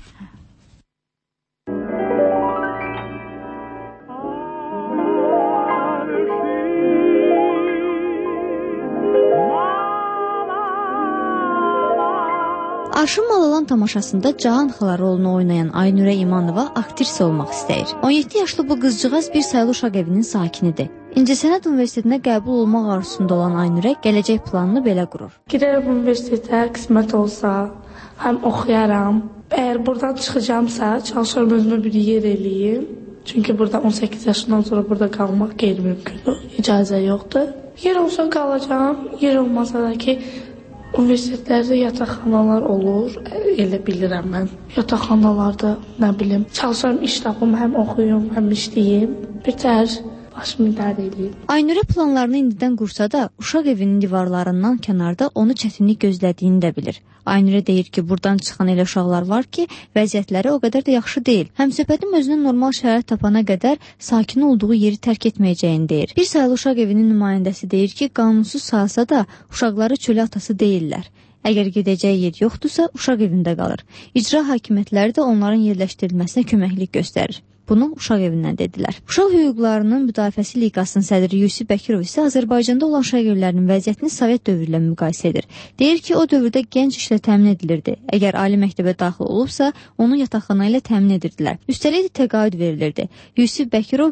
Speaker 2: Arşın Malalan tamaşasında Cahan xala rolunu oynayan Aynurə İmanova aktrisa olmaq istəyir. 17 yaşlı bu qızcığaz bir sayılı uşaq evinin sakinidir. İncəsənət Universitetinə qəbul olmaq arzusunda olan Aynurə gələcək planını belə qurur.
Speaker 19: Girərəm universitetə, qismət olsa, həm oxuyaram. Əgər buradan çıxacamsa, çalışıram özümə bir yer eləyim. Çünki burada 18 yaşından sonra burada qalmaq qeyri-mümkündür. İcazə yoxdur. Yer olsa qalacam, yer olmasa da ki, universitetlərdə yataqxanalar olur, elə bilirəm mən. Yataqxanalarda, nə bilim, çalışıram, iş tapım, həm oxuyum, həm işləyim. Bir tər başımı idarə edeyim.
Speaker 2: Aynurə planlarını indidən qursa da, uşaq evinin divarlarından kənarda onu çətinlik gözlədiyini də bilir. Aynurə deyir ki, buradan çıxan elə uşaqlar var ki, vəziyyətləri o qədər də yaxşı deyil. Həmsöhbətim özünə normal şərait tapana qədər sakin olduğu yeri tərk etməyəcəyini deyir. Bir sayılı uşaq evinin nümayəndəsi deyir ki, qanunsuz sağsa da uşaqları çölə atası deyirlər. Əgər gedəcəyi yer yoxdursa, uşaq evində qalır. İcra hakimiyyətləri də onların yerləşdirilməsinə köməklik göstərir. Bunu uşaq evindən dedilər. Uşaq hüquqlarının müdafiəsi liqasının sədri Yusif Bəkirov isə Azərbaycanda olan uşaq evlərinin vəziyyətini Sovet dövrü ilə müqayisə edir. Deyir ki, o dövrdə gənc işlə təmin edilirdi. Əgər ali məktəbə daxil olubsa, onu yataqxana ilə təmin edirdilər. Üstəlik də təqaüd verilirdi. Yusif Bəkirov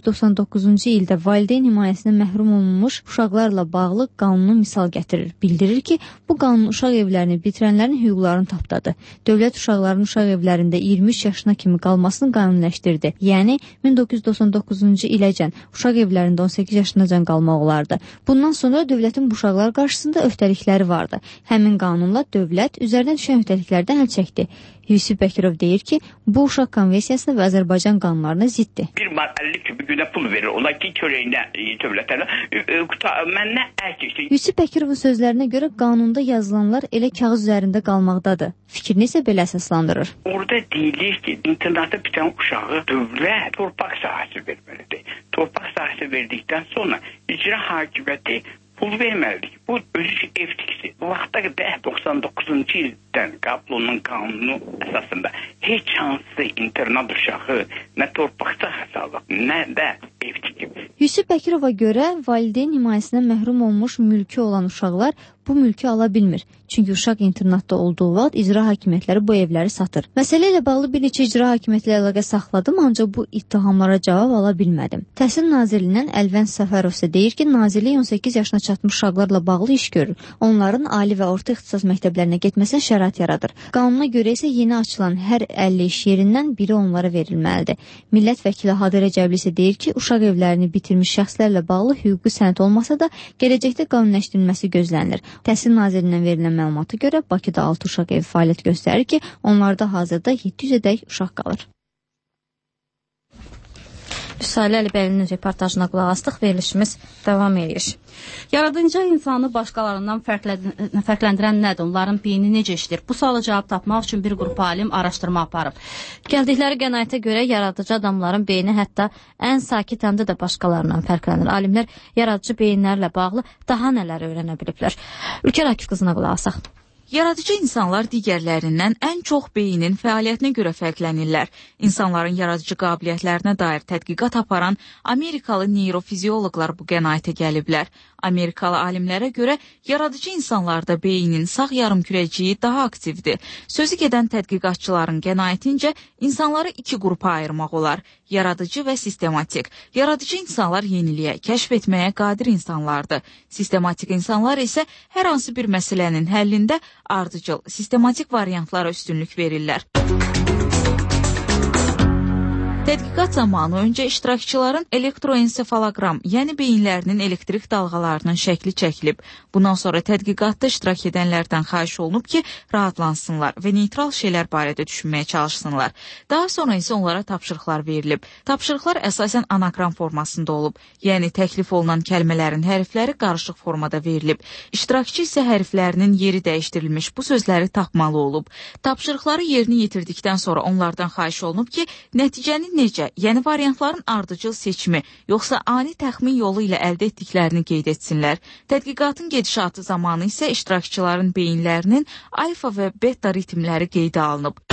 Speaker 2: 1999-cu ildə valideyn himayəsindən məhrum olunmuş uşaqlarla bağlı qanunu misal gətirir. Bildirir ki, bu qanun uşaq evlərini bitirənlərin hüquqlarını tapdadı. Dövlət uşaqların uşaq evlərində 23 yaşına kimi qalmasını qanuniləşdirdi. Yəni 1999-cu iləcən uşaq evlərində 18 yaşınacan qalmaq olardı. Bundan sonra dövlətin bu uşaqlar qarşısında öhdəlikləri vardı. Həmin qanunla dövlət üzərinə düşən öhdəliklərdən əl çəkdi. Yusif Bəkirov deyir ki, bu uşaq konvensiyasına və Azərbaycan qanunlarına ziddir.
Speaker 20: Bir mar 50 kübü günə pul verir. Ola ki, körəyinə dövlətlərə məndən əl keçdi.
Speaker 2: Yusif Bəkirovun sözlərinə görə qanunda yazılanlar elə kağız üzərində qalmaqdadır. Fikrini isə belə əsaslandırır.
Speaker 20: Orada deyilir ki, internatda bitən uşağı dövlət torpaq sahəsi verməlidir. Torpaq sahəsi verdikdən sonra icra hakimiyyəti pul verməlidir. Bu özü ev tikisi. Bu vaxtda qədər 99-cu ildən qəbul olunan qanunu əsasında heç hansı internat uşağı nə torpaq sahəsi alıb, nə də ev tikib.
Speaker 2: Yusif Bəkirova görə valideyn himayəsindən məhrum olmuş mülki olan uşaqlar bu mülkü ala bilmir. Çünki uşaq internatda olduğu vaxt icra hakimiyyətləri bu evləri satır. Məsələ ilə bağlı bir neçə icra hakimiyyətlə əlaqə saxladım, ancaq bu ittihamlara cavab ala bilmədim. Təhsil Nazirliyindən Əlvən Səfərov isə deyir ki, Nazirlik 18 yaşına çatmış uşaqlarla bağlı iş görür. Onların ali və orta ixtisas məktəblərinə getməsinə şərait yaradır. Qanuna görə isə yeni açılan hər 50 iş yerindən biri onlara verilməlidir. Millət vəkili Hadir Rəcəbli isə deyir ki, uşaq evlərini bitirmiş şəxslərlə bağlı hüquqi sənəd olmasa da gələcəkdə qanunləşdirilməsi gözlənilir. Təhsil Nazirliyindən verilən məlumata görə Bakıda 6 uşaq evi fəaliyyət göstərir ki, onlarda hazırda 700-ədək uşaq qalır. Vüsalə Əlibəyevin reportajına qulaq astıq, verilişimiz davam edir.
Speaker 1: Yaradıcı insanı başqalarından fərqləndirən nədir? Onların beyni necə işlir? Bu suala cavab tapmaq üçün bir qrup alim araşdırma aparıb.
Speaker 2: Gəldikləri qənaətə görə yaradıcı adamların beyni hətta ən sakit anda da başqalarından fərqlənir. Alimlər yaradıcı beyinlərlə bağlı daha nələr öyrənə biliblər? Ülkər Akif qızına qulaq asaq.
Speaker 10: Yaradıcı insanlar digərlərindən ən çox beynin fəaliyyətinə görə fərqlənirlər. İnsanların yaradıcı qabiliyyətlərinə dair tədqiqat aparan Amerikalı neyrofizioloqlar bu qənaətə gəliblər. Amerikalı alimlərə görə yaradıcı insanlarda beynin sağ yarımkürəciyi daha aktivdir. Sözü gedən tədqiqatçıların qənaətincə insanları iki qrupa ayırmaq olar. Yaradıcı və sistematik. Yaradıcı insanlar yeniliyə, kəşf etməyə qadir insanlardır. Sistematik insanlar isə hər hansı bir məsələnin həllində ardıcıl, sistematik variantlara üstünlük verirlər. Tədqiqat zamanı öncə iştirakçıların elektroensefaloqram, yəni beyinlərinin elektrik dalğalarının şəkli çəkilib. Bundan sonra tədqiqatda iştirak edənlərdən xahiş olunub ki, rahatlansınlar və neytral şeylər barədə düşünməyə çalışsınlar. Daha sonra isə onlara tapşırıqlar verilib. Tapşırıqlar əsasən anagram formasında olub, yəni təklif olunan kəlmələrin hərfləri qarışıq formada verilib. İştirakçı isə hərflərinin yeri dəyişdirilmiş bu sözləri tapmalı olub. Tapşırıqları yerini yetirdikdən sonra onlardan xahiş olunub ki, nəticəni necə, yəni variantların ardıcıl seçimi, yoxsa ani təxmin yolu ilə əldə etdiklərini qeyd etsinlər. Tədqiqatın gedişatı zamanı isə iştirakçıların beyinlərinin alfa və beta ritmləri qeydə alınıb.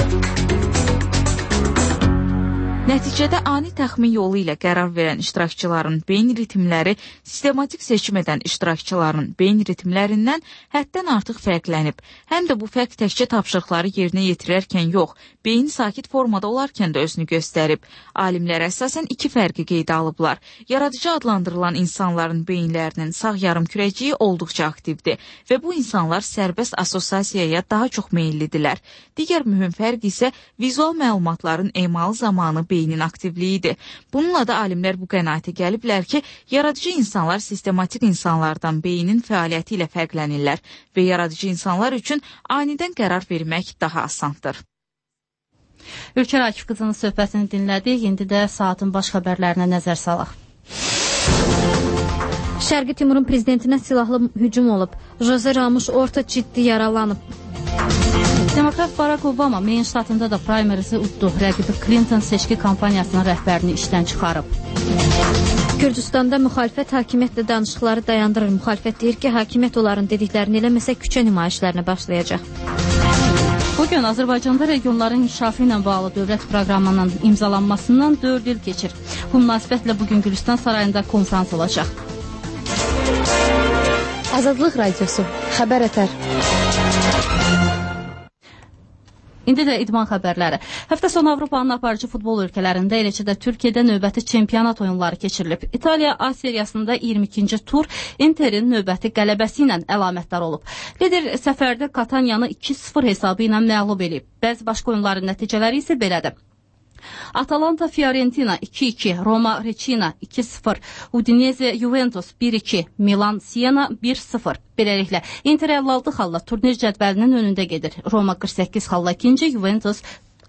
Speaker 10: Nəticədə ani təxmin yolu ilə qərar verən iştirakçıların beyin ritmləri sistematik seçim edən iştirakçıların beyin ritmlərindən həddən artıq fərqlənib. Həm də bu fərq təkcə tapşırıqları yerinə yetirərkən yox, beyin sakit formada olarkən də özünü göstərib. Alimlər əsasən iki fərqi qeydə alıblar. Yaradıcı adlandırılan insanların beyinlərinin sağ yarımkürəciyi olduqca aktivdir və bu insanlar sərbəst assosiasiyaya daha çox meyillidirlər. Digər mühüm fərq isə vizual məlumatların emalı zamanı beynin aktivliyidir. Bununla da alimlər bu qənaətə gəliblər ki, yaradıcı insanlar sistematik insanlardan beynin fəaliyyəti ilə fərqlənirlər və yaradıcı insanlar üçün anidən qərar vermək daha asandır.
Speaker 1: Ülkər Akif qızının söhbətini dinlədik. İndi də saatın baş xəbərlərinə nəzər salaq.
Speaker 2: Şərqi Timurun prezidentinə silahlı hücum olub. Jose Ramos orta ciddi yaralanıb.
Speaker 1: Demokrat Barack Obama Maine ştatında da primerisi uddu. Rəqibi Clinton seçki kampaniyasının rəhbərini işdən çıxarıb.
Speaker 2: Gürcüstanda müxalifət hakimiyyətlə danışıqları dayandırır. Müxalifət deyir ki, hakimiyyət onların dediklərini eləməsə küçə nümayişlərinə başlayacaq.
Speaker 1: Bugün Azərbaycanda regionların inkişafı ilə bağlı dövlət proqramının imzalanmasından 4 il keçir. Bu münasibətlə bugün Gülüstan sarayında konfrans olacaq.
Speaker 3: Azadlıq radiosu, xəbər ətər.
Speaker 1: İndi də idman xəbərləri. Həftə sonu Avropanın aparıcı futbol ölkələrində, eləcə də Türkiyədə növbəti çempionat oyunları keçirilib. İtaliya A seriyasında 22-ci tur Interin növbəti qələbəsi ilə əlamətdar olub. Lider səfərdə Kataniyanı 2-0 hesabı ilə məğlub edib. Bəzi başqa oyunların nəticələri isə belədir. Atalanta Fiorentina 2-2, Roma Recina 2-0, Udinese Juventus 1-2, Milan Siena 1-0. Beləliklə, Inter 56 xalla turnir cədvəlinin önündə gedir. Roma 48 xalla 2-ci, Juventus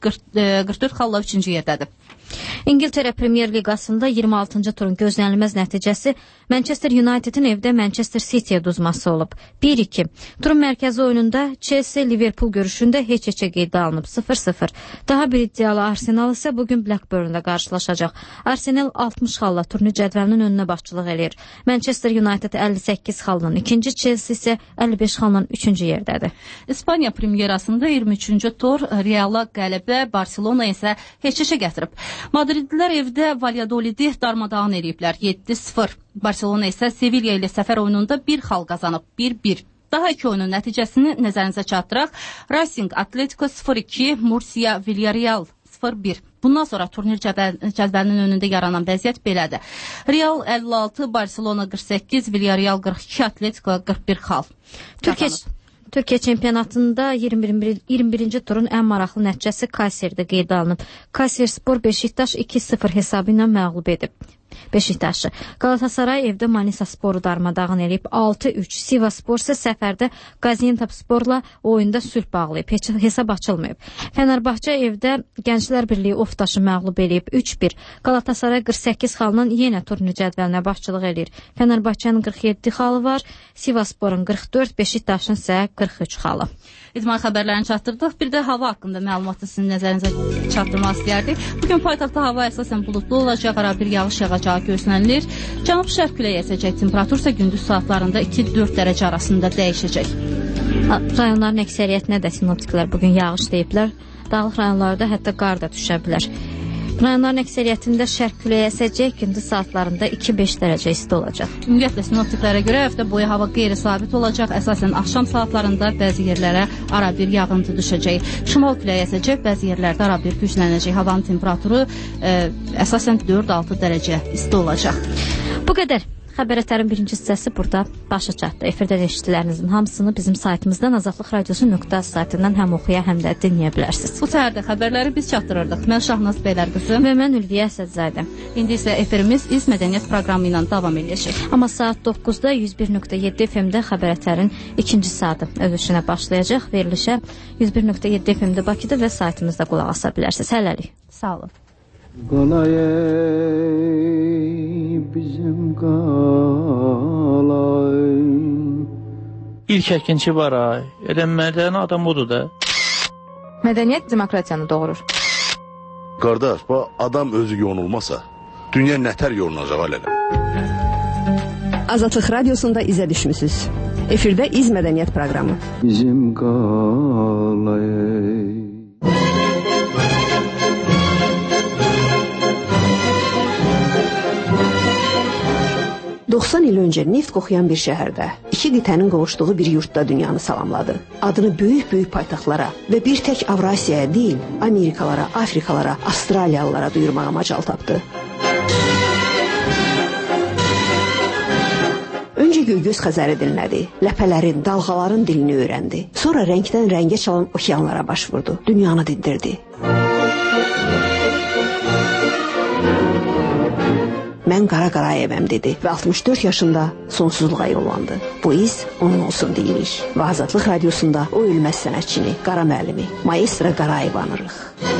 Speaker 1: 44 xalla 3-cü yerdədir.
Speaker 2: İngiltərə Premier Liqasında 26-cı turun gözlənilməz nəticəsi Manchester Unitedin evdə Manchester City-yə uduzması olub. 1-2. Turun mərkəzi oyununda Chelsea-Liverpool görüşündə heç-heçə qeydə alınıb 0-0. Daha bir iddialı Arsenal isə bugün Blackburn-da qarşılaşacaq. Arsenal 60 xalla turnir cədvəlinin önünə başçılıq eləyir. Manchester United 58 xalla ikinci, Chelsea isə 55 xalla 3-cü yerdədir.
Speaker 1: İspaniya Premyerasında 23-cü tur Reala qələbə, Barcelona isə heç-heçə gətirib. Madridlilər evdə Valladolidi darmadağın eləyiblər 7-0. Barcelona isə Sevilla ilə səfər oyununda 1 xal qazanıb 1-1. Daha iki oyunun nəticəsini nəzərinizə çatdıraq. Racing Atletico 0-2, Murcia Villarreal 0-1. Bundan sonra turnir cədvəlinin önündə yaranan vəziyyət belədir. Real 56, Barcelona 48, Villarreal 42, Atletico 41 xal.
Speaker 2: Türkiyə çempionatında 21-ci turun ən maraqlı nəticəsi Kayseridə qeydə alınıb. Kayserispor Beşiktaş 2-0 hesabı ilə məğlub edib Beşiktaşı. Galatasaray evdə Manisa Sporu darmadağın eləyib 6-3. Sivasspor isə səfərdə Qaziantepsporla oyunda sülh bağlayıb. Heç hesab açılmayıb. Fenerbahçe evdə Gənclər Birliyi Oftaşı məğlub eləyib 3-1. Galatasaray 48 xalla yenə turnir cədvəlinə başçılıq eləyir. Fenerbahçenin 47 xalı var, Sivassporun 44, Beşiktaşın isə 43 xalı.
Speaker 1: İdman xəbərlərini çatdırdıq. Bir də hava haqqında məlumatı sizin nəzərinizə çatdırmaq istəyərdik. Bugün paytaxtda hava əsasən buludlu olacaq, ara bir yağış yağacağı gözlənilir. Cənub-şərq küləyi əsəcək, temperatur isə gündüz saatlarında 2-4 dərəcə arasında dəyişəcək.
Speaker 2: Rayonların əksəriyyətinə də sinoptiklər bugün yağış deyiblər. Dağlıq rayonlarda hətta qar da düşə bilər. Rayonların əksəriyyətində şərq küləyi əsəcək, gündüz saatlarında 2-5 dərəcə isti olacaq.
Speaker 1: Ümumiyyətlə sinoptiklərə görə həftə boyu hava qeyri-sabit olacaq. Əsasən axşam saatlarında bəzi yerlərə ara bir yağıntı düşəcək. Şimal küləyi əsəcək, bəzi yerlərdə ara bir güclənəcək. Havanın temperaturu əsasən 4-6 dərəcə isti olacaq.
Speaker 2: Bu qədər. Xəbərlərin birinci hissəsi burada başa çatdı. Efirdə eşitdiklərinizin hamısını bizim saytımızdan azadlıqradiosu.az saytından həm oxuya, həm də dinləyə bilərsiniz.
Speaker 1: Bu səhərdə xəbərləri biz çatdırırdıq. Mən Şahnaz Beylərqızı
Speaker 2: və mən Ülviyə Əsədzadə.
Speaker 1: İndi isə efirimiz İz Mədəniyyət proqramı ilə davam edəcək.
Speaker 2: Amma saat 9-da 101.7 FM-də xəbərlərin ikinci saatı özüşünə başlayacaq. Verilişə 101.7 FM-də Bakıda və saytımızda qulaq asa bilərsiniz. Hələlik.
Speaker 1: Sağ olun.
Speaker 21: Qalay bizim qalay.
Speaker 6: İlk əkinçi var ay. Mədəni adam odur da.
Speaker 16: Mədəniyyət demokratiyanı doğurur.
Speaker 22: Qardaş, bu adam özü yonulmasa, dünya nətər yolunacaq alələ?
Speaker 23: Azadlıq radiosunda izə düşmüsünüz. Efirdə İz Mədəniyyət proqramı.
Speaker 21: Bizim qalay.
Speaker 23: 90 il öncə neft qoxuyan bir şəhərdə, iki qitənin qovuşduğu bir yurtda dünyanı salamladı. Adını böyük-böyük paytaxtlara və bir tək Avrasiyaya deyil, Amerikalara, Afrikalara, Avstraliyalılara duyurmağa macal tapdı. Öncə Göygöz Xəzəri dinlədi, ləpələrin, dalğaların dilini öyrəndi. Sonra rəngdən rəngə çalan okeanlara baş vurdu, dünyanı dindirdi. Mən Qara Qarayevəm dedi və 64 yaşında sonsuzluğa yollandı. Bu iz onun olsun deyirik. Və Azadlıq radiosunda o ölməz sənətçini, Qara müəllimi, Maestro Qarayev anırıq.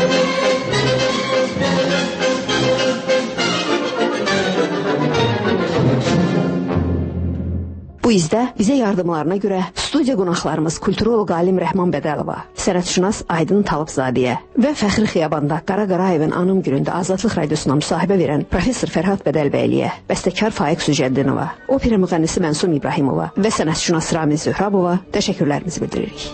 Speaker 23: Bu izdə bizə yardımlarına görə studiya qonaqlarımız kulturolog Alim Rəhman Bədəlova, sənətşünas Aydın Talıbzadəyə və Fəxri Xiyabanda Qara Qarayevin anım günündə Azadlıq radiosuna müsahibə verən professor Fərhad Bədəlbəyliyə, bəstəkar Faiq Sücəddinova, opera müğənnisi Mənsum İbrahimova və sənətşünas Ramin Zöhrabova təşəkkürlərimizi bildiririk.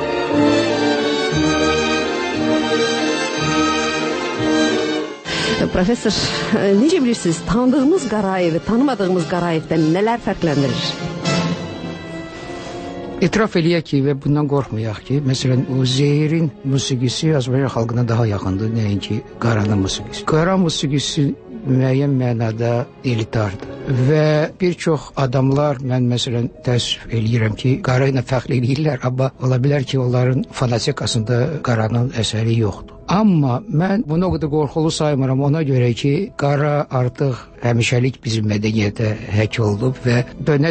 Speaker 23: Professor, necə bilirsiniz, tanıdığımız Qarayevi, tanımadığımız Qarayevdən nələr fərqləndirir?
Speaker 24: İtiraf eləyək ki, və bundan qorxmayaq ki, məsələn, o Zehirin musiqisi Azərbaycan xalqına daha yaxındır, nəinki Qaranın musiqisi. Qara musiqisi müəyyən mənada elitardır və bir çox adamlar, mən məsələn təəssüf eləyirəm ki, Qara ilə fəxr eləyirlər, amma ola bilər ki, onların fanatikasında Qaranın əsəri yoxdur. Amma mən bunu o qədər qorxulu saymıram ona görə ki, Qara artıq həmişəlik bizim mədəniyyətə həkk olub və dönə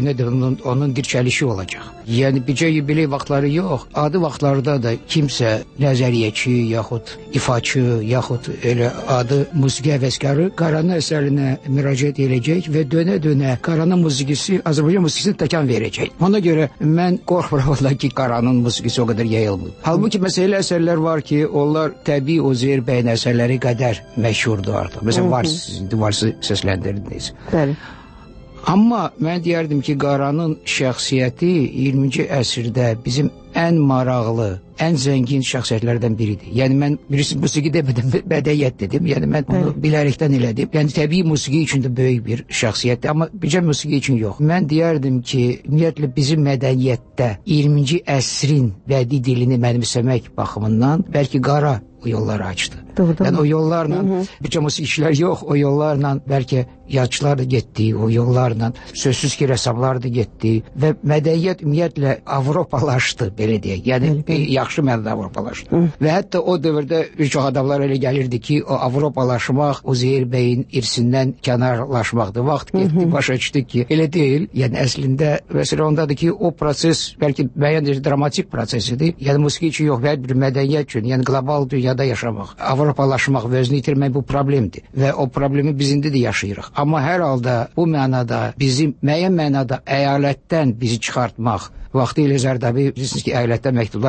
Speaker 24: onun dirçəlişi olacaq. Yəni, bircə yubiley vaxtları yox, adi vaxtlarda da kimsə nəzəriyyəçi, yaxud ifaçı, yaxud elə adı musiqi həvəskarı Qaranın əsərinə müraciət edəcək və dönə Qaranın musiqisi Azərbaycan musiqisinə təkan verəcək. Ona görə mən qorxmuram ondan ki, Qaranın musiqisi o qədər yayılmır. Halbuki məsələ əsərlər var ki, onlar təbii o Zehir bəyin əsərləri qədər məşhurdur artıq. Məsələn, varsı səsləndirdiniz.
Speaker 23: Bəli.
Speaker 24: Amma mən deyərdim ki, Qaranın şəxsiyyəti 20-ci əsrdə bizim ən maraqlı, ən zəngin şəxsiyyətlərdən biridir. Yəni, mən birisi musiqi demədim, mədəniyyət dedim. Yəni, mən bunu bilərəkdən elədim. Yəni, təbii musiqi üçün də böyük bir şəxsiyyətdir, amma bircə musiqi üçün yox. Mən deyərdim ki, ümumiyyətlə bizim mədəniyyətdə 20-ci əsrin bədii dilini mənimsəmək baxımından bəlkə Qara o yolları açdı. Yəni, o yollarla bircə musiqiçilər yox, o yollarla bəlkə yazıçılar da getdi, o yollarla sözsüz ki, rəssamlar da getdi və mədəniyyət ümumiyyətlə Avropalaşdı, belə deyək. Yəni, yaxşı mənada Avropalaşdı. Və hətta o dövrdə bir çox adamlar elə gəlirdi ki, o Avropalaşmaq o Zehir bəyin irsindən kənarlaşmaqdır. Vaxt getdi, başa düşdü ki, elə deyil. Yəni, əslində, məsələ ondadır ki, o proses bəlkə müəyyən dramatik prosesidir. Yəni, musiqi üçün yox, bir mədəniyyət üçün, yəni qlobal dünyada yaşamaq, Avropalaşmaq və özünü itirmək bu problemdir və o problemi biz indi də yaşayırıq. Amma hər halda bu mənada bizim müəyyən mənada əyalətdən bizi çıxartmaq, vaxtı ilə Zərdabi bilirsiniz ki, əyalətdən məktublar yazırdı.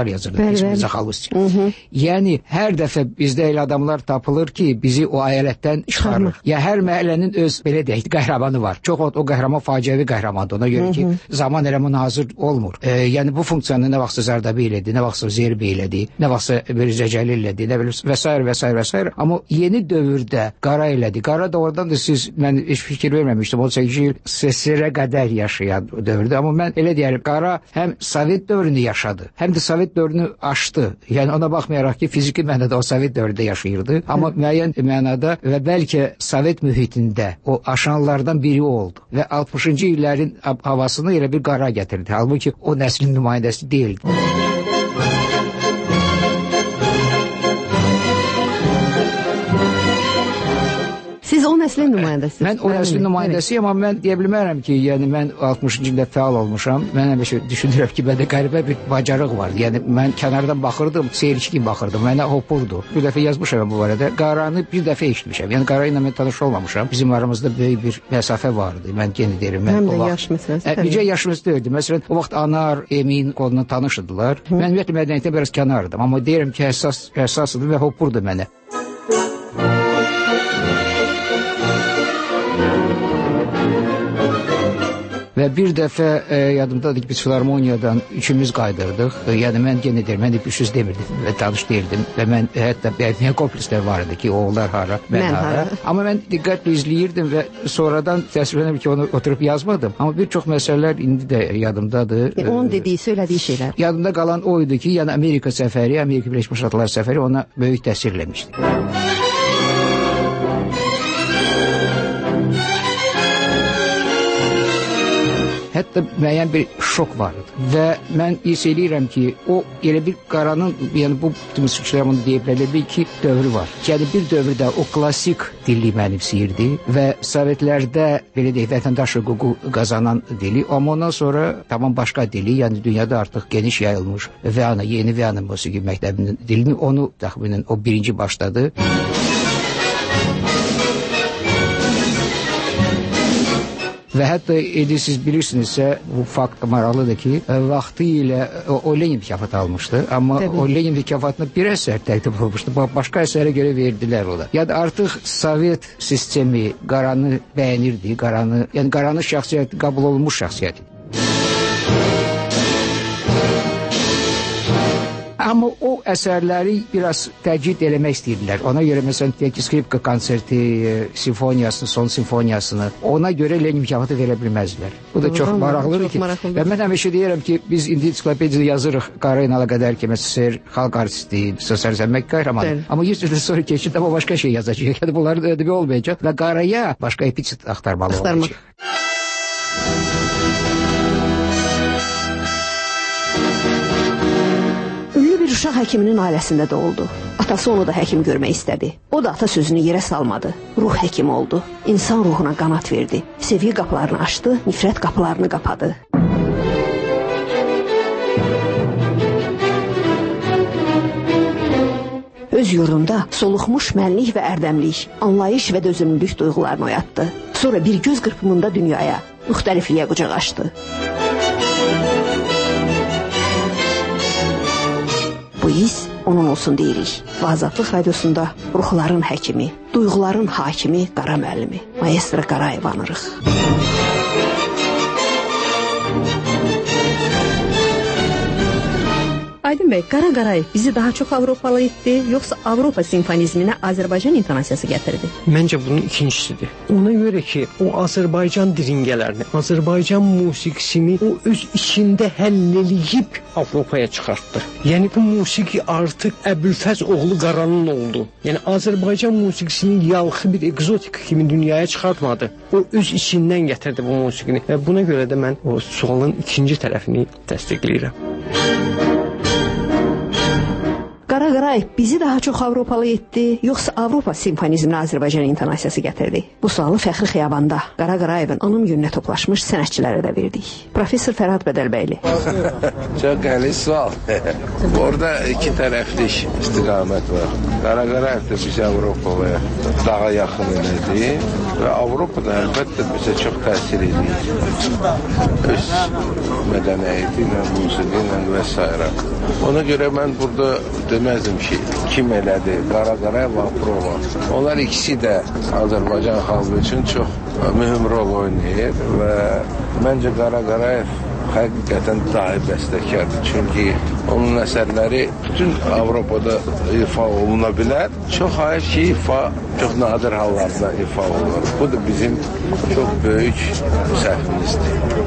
Speaker 24: Zaxalvski. Yəni hər dəfə bizdə elə adamlar tapılır ki, bizi o ayələtdən çıxarır. Ya hər məhəllənin öz belə deyək qəhrəmanı var. Çox o qəhrəman faciəvi qəhrəmandır. Ona görə ki, zaman elə münazir olmur. Yəni bu funksiyanı nə vaxtsa Zardabi elədi, nə vaxtsa Zerbi elədi, nə vaxtsa Mirzəcəli elədi, nə bilim və s. Amma yeni dövrdə Qara elədi. Qara da oradan da mən heç fikir verməmişdim. 18 il SSR-ə qədər yaşayan dövrdə. Amma mən elə deyərəm, Qara həm Sovet dövrünü yaşadı, həm də Sovet dövrünü aşdı. Yəni ona baxmayaraq ki, fiziki mənada o Sovet dövründə yaşayırdı, amma müəyyən mənada və bəlkə Sovet mühitində o aşanlardan biri oldu və 60-cı illərin havasını elə bir Qara gətirdi. Halbuki o nəslin nümayəndəsi deyildi.
Speaker 23: Siz o nəslin nümayəndəsiniz.
Speaker 24: Mən o nəslin nümayəndəsiyəm, amma mən deyə bilmərəm ki, yəni mən 60-cı ildə fəal olmuşam. Mən həmişə düşünürəm ki, məndə qəribə bir bacarıq var. Yəni mən kənardan baxırdım, seyirci kimi baxırdım. Mənə hopurdu. Bir dəfə yazmışam bu barədə. Qaranı bir dəfə eşitmişəm. Yəni Qara ilə mən tanış olmamışam. Bizim aramızda böyük bir məsafə vardı. Mən yenə deyirəm, mən o vaxt necə yaşımız deyildi. Məsələn, o vaxt Anar, Emin onunla tanışdılar. Mən ümumiyyətlə mədəniyyətdən biraz kənardım, amma deyirəm ki, həssasdır və hopurdu mənə. Və bir dəfə yadımdadır ki, biz filarmoniyadan üçümüz qaydırdıq. Yəni mən yenə deyirəm, mən də üçüz demirdim və tanış deyildim. Və mən hətta mənə komplekslər var idi ki, oğullar hara, mən hara. Amma mən diqqətlə izləyirdim və sonradan təəssüflənirəm ki, onu oturub yazmadım. Amma bir çox məsələlər indi də yadımdadır.
Speaker 23: Onun dediyi, söylədiyi şeylər.
Speaker 24: Yadımda qalan o idi ki, yəni Amerika səfəri, Amerika Birləşmiş Ştatları səfəri ona böyük təsir eləmişdi. Hətta müəyyən bir şok var idi. Və mən hiss eləyirəm ki, o elə bir Qaranın, yəni bu müzikçilər bunu deyə bilərlər ki, dövrü var. Yəni bir dövrdə o klassik dilli mənimsəyirdi və Sovetlərdə belə deyək, vətəndaş hüququ qazanan dili, amma ondan sonra tamam başqa dili, yəni dünyada artıq geniş yayılmış yeni Viyana musiqi məktəbinin dilini onu təxminən o birinci başladı. Və hətta siz bilirsinizsə, bu fakt maraqlıdır ki, vaxtı ilə o Lenin mükafatı almışdı, amma o Lenin mükafatına bir əsər təqdim olmuşdu, başqa əsərə görə verdilər ona. Yəni artıq Sovet sistemi Qaranı bəyənirdi, yəni Qaranın şəxsiyyəti qəbul olunmuş şəxsiyyəti. Amma o əsərləri biraz təcrid eləmək istəyirdilər. Ona görə məsələn deyək ki, skripka konserti, simfoniyasını, son simfoniyasını ona görə Lenin mükafatı verə bilməzdilər. Bu da çox maraqlıdır ki, və mən həmişə deyirəm ki, biz indi ensiklopediyada yazırıq Qara ilə qədər ki, məsələn, xalq artisti, sosialist əmək qəhrəmanı. Amma 100 ildən sonra keçib amma başqa şey yazacaq. Yəni bunların ödəbi olmayacaq və Qaraya başqa epitet axtarmalı olacaq.
Speaker 23: Uşaq həkiminin ailəsində də oldu. Atası onu da həkim görmək istədi. O da ata sözünü yerə salmadı. Ruh həkimi oldu. İnsan ruhuna qanat verdi. Sevgi qapılarını açdı, nifrət qapılarını qapadı. Öz yurdunda soluxmuş mənlik və ərdəmlik, anlayış və dözümlülük duyğularını oyatdı. Sonra bir göz qırpımında dünyaya, müxtəlifliyə qucaq açdı. Bu his onun olsun deyirik. Və Azadlıq Radiosunda ruhların həkimi, duyğuların hakimi Qara müəllimi, Maestro Qarayev anırıq. Aydın bəy, Qara Qarayev bizi daha çox Avropalı etdi, yoxsa Avropa simfonizminə Azərbaycan intonasiyası gətirdi?
Speaker 6: Məncə bunun ikincisidir. Ona görə ki, o Azərbaycan diringələrini, Azərbaycan musiqisini o öz içində həll eləyib Avropaya çıxartdı. Yəni bu musiqi artıq Əbülfəz oğlu Qaranın oldu. Yəni Azərbaycan musiqisini yalxı bir egzotik kimi dünyaya çıxartmadı. O öz içindən gətirdi bu musiqini və buna görə də mən o sualın ikinci tərəfini təsdiqləyirəm.
Speaker 23: Qara Qarayev bizi daha çox Avropalı etdi, yoxsa Avropa simfonizminə Azərbaycan intonasiyası gətirdi? Bu sualı Fəxri Xiyabanda Qara Qarayevin anım gününə toplaşmış sənətçilərə də verdik. Professor Fərhad Bədəlbəyli.
Speaker 7: Çox qəli sual. Orada iki tərəfli istiqamət var. Qara Qarayev də bizi Avropaya daha yaxın elədi. Və Avropada əlbəttə bizə çox təsir edir. Öz mədəniyyəti ilə, musiqi ilə və s. Ona görə mən burada deməzdim ki, kim elədi, Qara Qarayev, Aprova. Onlar ikisi də Azərbaycan xalqı üçün çox mühüm rol oynayır və məncə Qara Qarayev həqiqətən dahi bəstəkardır. Çünki onun əsərləri bütün Avropada ifa oluna bilər. Çox hayır ki, ifa çox nadir hallarda ifa olunur. Bu da bizim çox böyük səhvimizdir.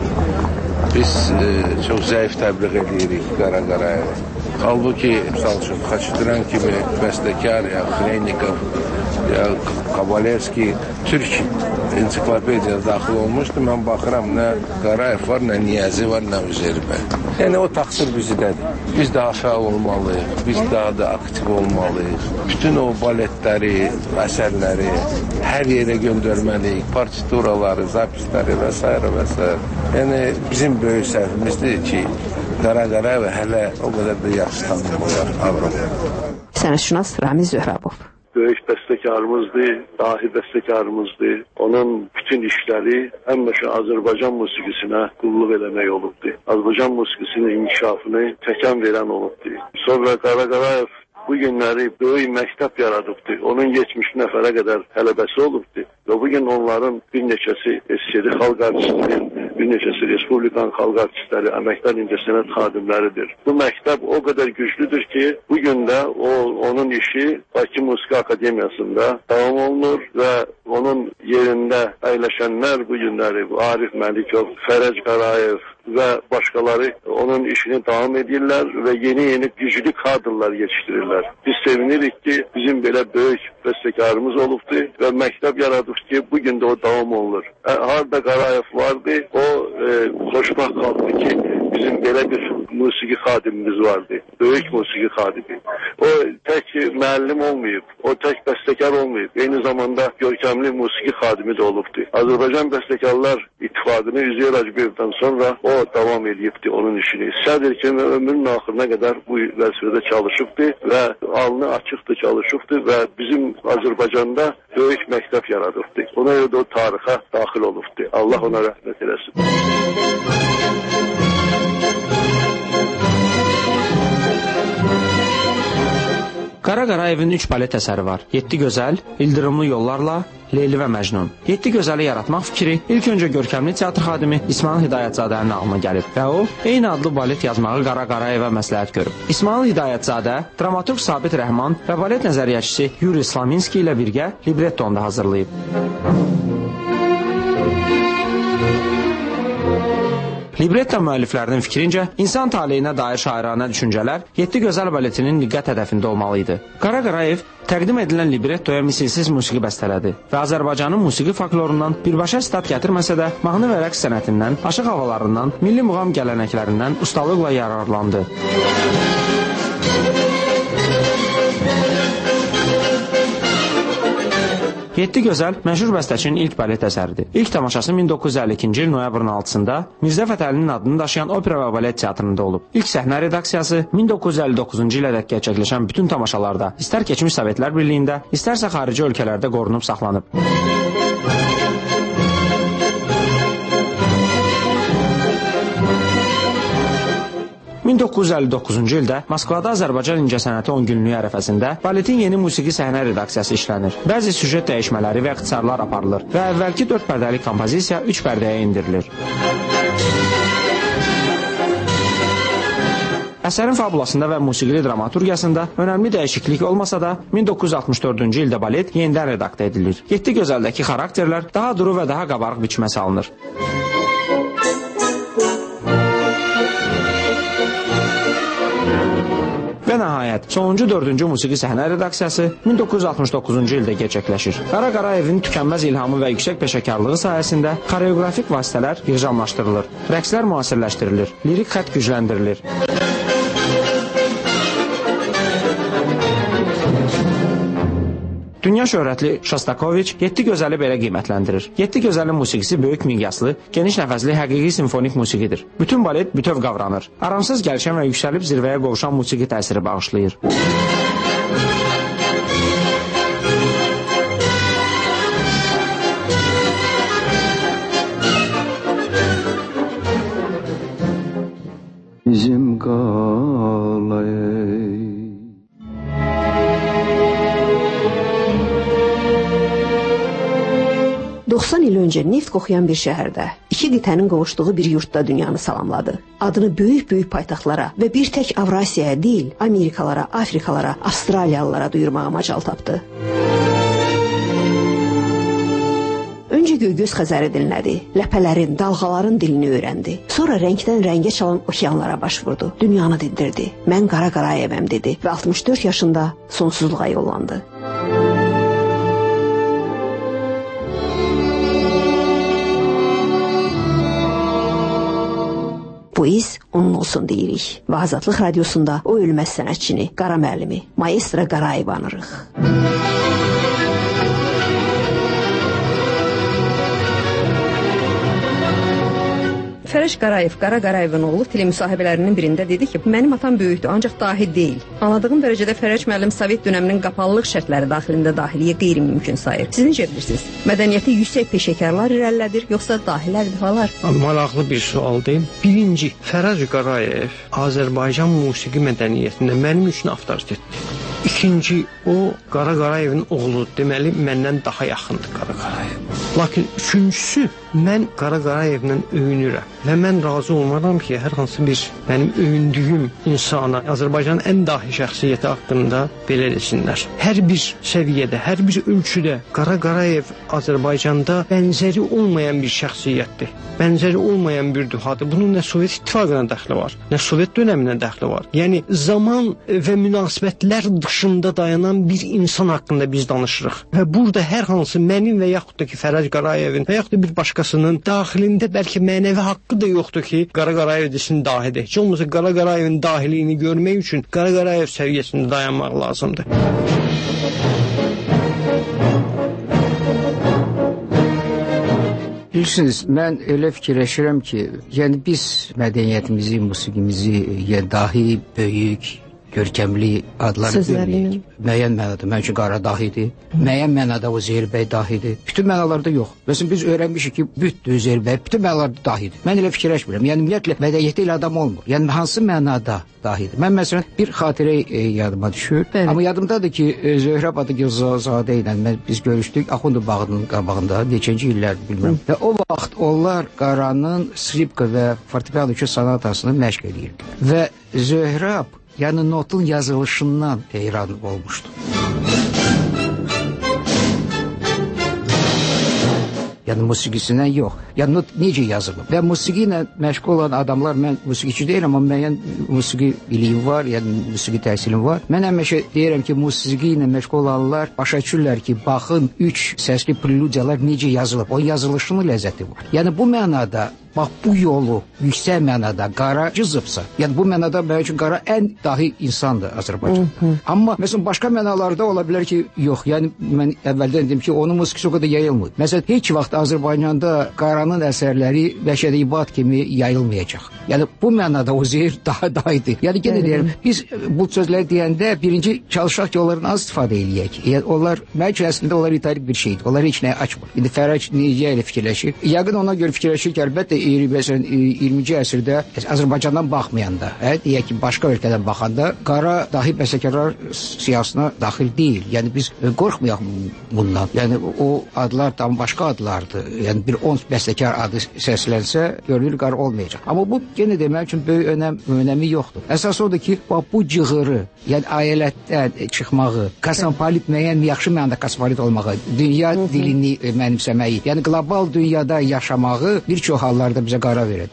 Speaker 7: Biz çox zəif təbliğ edirik Qara Qarayevi. Halbuki, misal üçün, Xaçatıran kimi bəstəkar, ya Xreynikov, ya Kabalevski Türk ensiklopediyaya daxil olmuşdu. Mən baxıram, nə Qarayev var, nə Niyazi var, nə Üzeyir bəy. Yəni, o təqsir bizidədir. Biz daha fəal olmalıyıq, biz daha da aktiv olmalıyıq. Bütün o baletləri, əsərləri hər yerə göndərməliyik, partituraları, zapisləri və s. və s. Yəni, bizim böyük səhvimizdir ki, Qara Qarayev hələ o qədər də yaxşı tanınmıyor Avropada.
Speaker 23: Sənətşünas Ramiz Zöhrabov.
Speaker 8: Böyük bəstəkarımızdır, dahi bəstəkarımızdır. Onun bütün işləri həmişə Azərbaycan musiqisinə qulluq eləmək olubdur. Azərbaycan musiqisinin inkişafını təkən verən olubdur. Sonra Qara Qarayev bu günləri böyük məktəb yaradıbdır. Onun 70 nəfərə qədər tələbəsi olubdur. Və bugün onların bir neçəsi SSR xalq artistləri, bir neçəsi Respublikan xalq artistləri, əməkdar incəsənət xadimləridir. Bu məktəb o qədər güclüdür ki, bugün də onun işi Bakı Musiqi Akademiyasında davam olunur və onun yerində əyləşənlər bu günləri Arif Məlikov, Fərəc Qarayev və başqaları onun işini davam edirlər və yeni güclü kadrlar yetişdirirlər. Biz sevinirik ki, bizim belə böyük bəstəkarımız olubdur və məktəb yaradıq ki, bugün də o davam olunur. Harada Qarayev vardı, o xoşbaxt qaldı ki, bizim belə bir musiqi xadimimiz vardı, böyük musiqi xadimi. O tək müəllim olmayıb, o tək bəstəkar olmayıb, eyni zamanda görkəmli musiqi xadimi də olubdur. Azərbaycan Bəstəkarlar İttifaqını Üzeyir Hacıyevdən sonra o davam edibdi onun işini. Sədr kimi ömrünün axırına qədər bu vəzifədə çalışıbdı və alnı açıqdı çalışıbdı və bizim Azərbaycanda böyük məktəb yaradıbdı. Ona görə də o tarixə daxil olubdu. Allah ona rəhmət eləsin.
Speaker 9: Qara Qarayevin 3 balet əsəri var. 7 gözəl, İldırımlı yollarla, Leyli və Məcnun. 7 gözəli yaratmaq fikri ilk öncə görkəmli teatr xadimi İsmail Hidayətzadənin ağlına gəlib və o, eyni adlı balet yazmağı Qara Qarayevə məsləhət görüb. İsmail Hidayətzadə, dramaturq Sabit Rəhman və balet nəzəriyyəçisi Yuri Slaminski ilə birgə librettonu da hazırlayıb. Libretto müəlliflərinin fikrincə, insan taleyinə dair şairanə düşüncələr 7 gözəl baletinin diqqət hədəfində olmalı idi. Qara Qarayev təqdim edilən librettoya misilsiz musiqi bəstələdi və Azərbaycanın musiqi folklorundan birbaşa stat gətirməsə də, mahnı və rəqs sənətindən, aşıq havalarından, milli muğam gələnəklərindən ustalıqla yararlandı. Yeddi gözəl məşhur bəstəçinin ilk balet əsəridir. İlk tamaşası 1952-ci il noyabrın 6-sında Mirzə Fətəlinin adını daşıyan opera və balet teatrında olub. İlk səhnə redaksiyası 1959-cu ilədək gerçəkləşən bütün tamaşalarda, istər keçmiş Sovetlər Birliyində, istərsə xarici ölkələrdə qorunub saxlanıb. 1959-cu ildə Moskvada Azərbaycan incəsənəti 10 günlüyü ərəfəsində baletin yeni musiqi səhnə redaksiyası işlənir. Bəzi süjet dəyişmələri və ixtisarlar aparılır və əvvəlki 4 pərdəlik kompozisiya 3 pərdəyə indirilir. Əsərin fabulasında və musiqili dramaturgiyasında önəmli dəyişiklik olmasa da, 1964-cü ildə balet yenidən redaktə edilir. 7 gözəldəki xarakterlər daha duru və daha qabarıq biçimə salınır. Və nəhayət, sonuncu 4-cü musiqi səhnə redaksiyası 1969-cu ildə gerçəkləşir. Qara Qarayevin tükənməz ilhamı və yüksək peşəkarlığı sayəsində xoreografik vasitələr yığcamlaşdırılır, rəqslər müasirləşdirilir, lirik xətt gücləndirilir. Dünya şöhrətli Şostakoviç 7 gözəli belə qiymətləndirir. 7 gözəlin musiqisi böyük miqyaslı, geniş nəfəsli həqiqi simfonik musiqidir. Bütün balet bütöv qavranır. Aramsız gəlişən və yüksəlib zirvəyə qovuşan musiqi təsiri bağışlayır.
Speaker 23: 90 il öncə neft qoxuyan bir şəhərdə, iki qitənin qovuşduğu bir yurtda dünyanı salamladı. Adını böyük-böyük paytaxtlara və bir tək Avrasiyaya deyil, Amerikalara, Afrikalara, Avstraliyalılara duyurmağa macal tapdı. Öncə Göygöz Xəzəri dinlədi, ləpələrin, dalğaların dilini öyrəndi. Sonra rəngdən rəngə çalan okeanlara baş vurdu, dünyanı dindirdi. Mən Qara Qarayevəm dedi və 64 yaşında sonsuzluğa yollandı. Bu iz onun olsun deyirik və Azadlıq Radiosunda o ölməz sənətçini, Qara müəllimi, Maestro Qarayev anırıq. Fərəc Qarayev, Qara Qarayevin oğlu telemüsahibələrinin birində dedi ki, mənim atam böyükdür, ancaq dahi deyil. Anladığım dərəcədə Fərəc müəllim Sovet dönəminin qapalılıq şərtləri daxilində dahiliyə qeyri-mümkün sayır. Siz necə bilirsiniz? Mədəniyyəti yüksək peşəkarlar irəlilədir, yoxsa dahilər var?
Speaker 11: Maraqlı bir sualdır. Birinci, Fərəc Qarayev Azərbaycan musiqi mədəniyyətində mənim üçün avtoritetdir. İkinci, o Qara Qarayevin oğlu, deməli məndən daha yaxındır Qara Qarayev. Lakin üçüncüsü, mən Qara Qarayevlə öyünürəm və mən razı olmaram ki, hər hansı bir mənim öyündüyüm insana Azərbaycanın ən dahi şəxsiyyəti haqqında belə desinlər. Hər bir səviyyədə, hər bir ölçüdə Qara Qarayev Azərbaycanda bənzəri olmayan bir şəxsiyyətdir. Bənzəri olmayan bir dühadır. Bunun nə Sovet İttifaqına dəxli var, nə Sovet dönəminə dəxli var. Yəni zaman və münasibətlər dışında dayanan bir insan haqqında biz danışırıq. Və burada hər hansı mənim və yaxud da ki Fərəc Qarayevin və yaxud da bir başqasının daxilində bəlkə mənəvi haqqı da yoxdur ki, Qara Qarayev desin dahidir. Heç olmasa Qara Qarayevin dahiliyini görmək üçün Qara Qarayev səviyyəsində dayanmaq lazımdır.
Speaker 24: Bilirsiniz, mən elə fikirləşirəm ki, yəni biz mədəniyyətimizi, musiqimizi dahi, böyük, görkəmli adlar görməyik. Müəyyən mənada, mən üçün Qara dahidir. Müəyyən mənada o Zeyir bəy dahidir. Bütün mənalarda yox. Məsələn, biz öyrənmişik ki, bütdür Zeyir bəy, bütün mənalarda dahidir. Mən elə fikirləşmirəm. Yəni, ümumiyyətlə, mədəniyyəti ilə adam olmur. Yəni, hansı mənada dahidir? Mən, məsələn, bir xatirə yadıma düşür. Bəli. Amma yadımdadır ki, Zöhrəb Adıgözzadə ilə biz görüşdük Axundu bağının qabağında, neçənci illərdir, bilmirəm. Və o vaxt onlar Qaranın skripka və fortepiano üçün sonatasını məşq edirdi. Və Zöhrəb yəni notun yazılışından heyran olmuşdu. Yəni musiqisindən yox. Yəni not necə yazılıb? Və musiqi ilə məşğul olan adamlar, mən musiqiçi deyirəm, amma müəyyən musiqi biliyim var, yəni musiqi təhsilim var. Mən həmişə deyirəm ki, musiqi ilə məşğul olanlar başa düşürlər ki, baxın 3 səsli preludiyalar necə yazılıb. O yazılışının ləzzəti var. Yəni bu mənada bax bu yolu yüksək mənada Qara cızıbsa, yəni bu mənada mənim üçün Qara ən dahi insandır Azərbaycanda. Amma məsələn başqa mənalarda ola bilər ki, yox, yəni mən əvvəldən dedim ki, onun musiqisi o qədər yayılmır. Məsələn, heç vaxt Azərbaycanda Qaranın əsərləri Bəşəri İbad kimi yayılmayacaq. Yəni bu mənada o Zeyir daha dahidir. Yəni yenə deyirəm, biz bu sözləri deyəndə birinci çalışaq ki, onların az istifadə eləyək. Yəni onlar mənim üçün əslində onlar itarik bir şeydir. Onlar heç nəyə açmır. İndi Fərəc necə elə fikirləşir? Yəqin ona görə fikirləşir ki, əlbəttə 20-ci əsrdə Azərbaycandan baxmayanda, deyək ki, başqa ölkədən baxanda Qara dahi bəstəkarlar siyasına daxil deyil. Yəni biz qorxmayaq bundan. Yəni o adlar tam başqa adlardır. Yəni bir 10 bəstəkar adı səslənsə, görünür Qara olmayacaq. Amma bu yenə də mənim üçün böyük önəmi yoxdur. Əsas odur ki, bu cığırı, yəni ayələtdən çıxmağı, kosmopolit müəyyən yaxşı mənada kosmopolit olmağı, dünya dilini mənimsəməyi, yəni qlobal dünyada yaşamağı bir çox hallarda bizə Qara verir.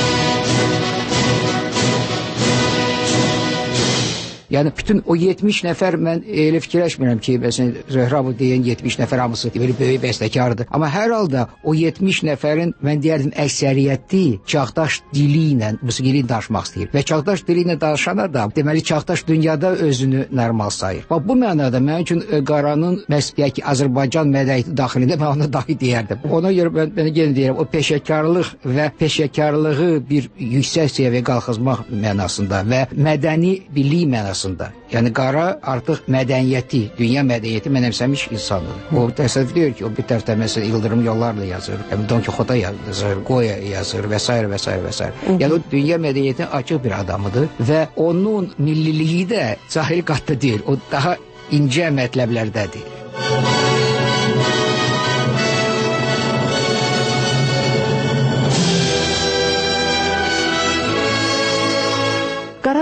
Speaker 24: Yəni bütün o 70 nəfər mən elə fikirləşmirəm ki, məsələn Zöhrəb deyən 70 nəfər hamısı belə böyük bəstəkardır. Amma hər halda o 70 nəfərin mən deyərdim əksəriyyəti çağdaş dili ilə musiqini danışmaq istəyir. Və çağdaş dili ilə danışan adam deməli çağdaş dünyada özünü normal sayır. Bax bu mənada mənim üçün Qaranın məsələn ki Azərbaycan mədəniyyəti daxilində mən ona dahi deyərdim. Ona görə mən yenə deyirəm o peşəkarlıq və peşəkarlığı bir yüksək səviyyəyə qalxızmaq mənasında və mədəni bilik mənasında. Yəni Qara artıq mədəniyyəti, dünya mədəniyyəti mənimsəmiş insandır. O təsəvvür edir ki, o bir tərəfdə məsələn İldırım yollarla yazır, Don Kixota yazır, Goya yazır və s. və s. və s. Yəni o dünya mədəniyyətinin açıq bir adamıdır və onun milliliyi də cahil qatda deyil, o daha incə mətləblərdədir.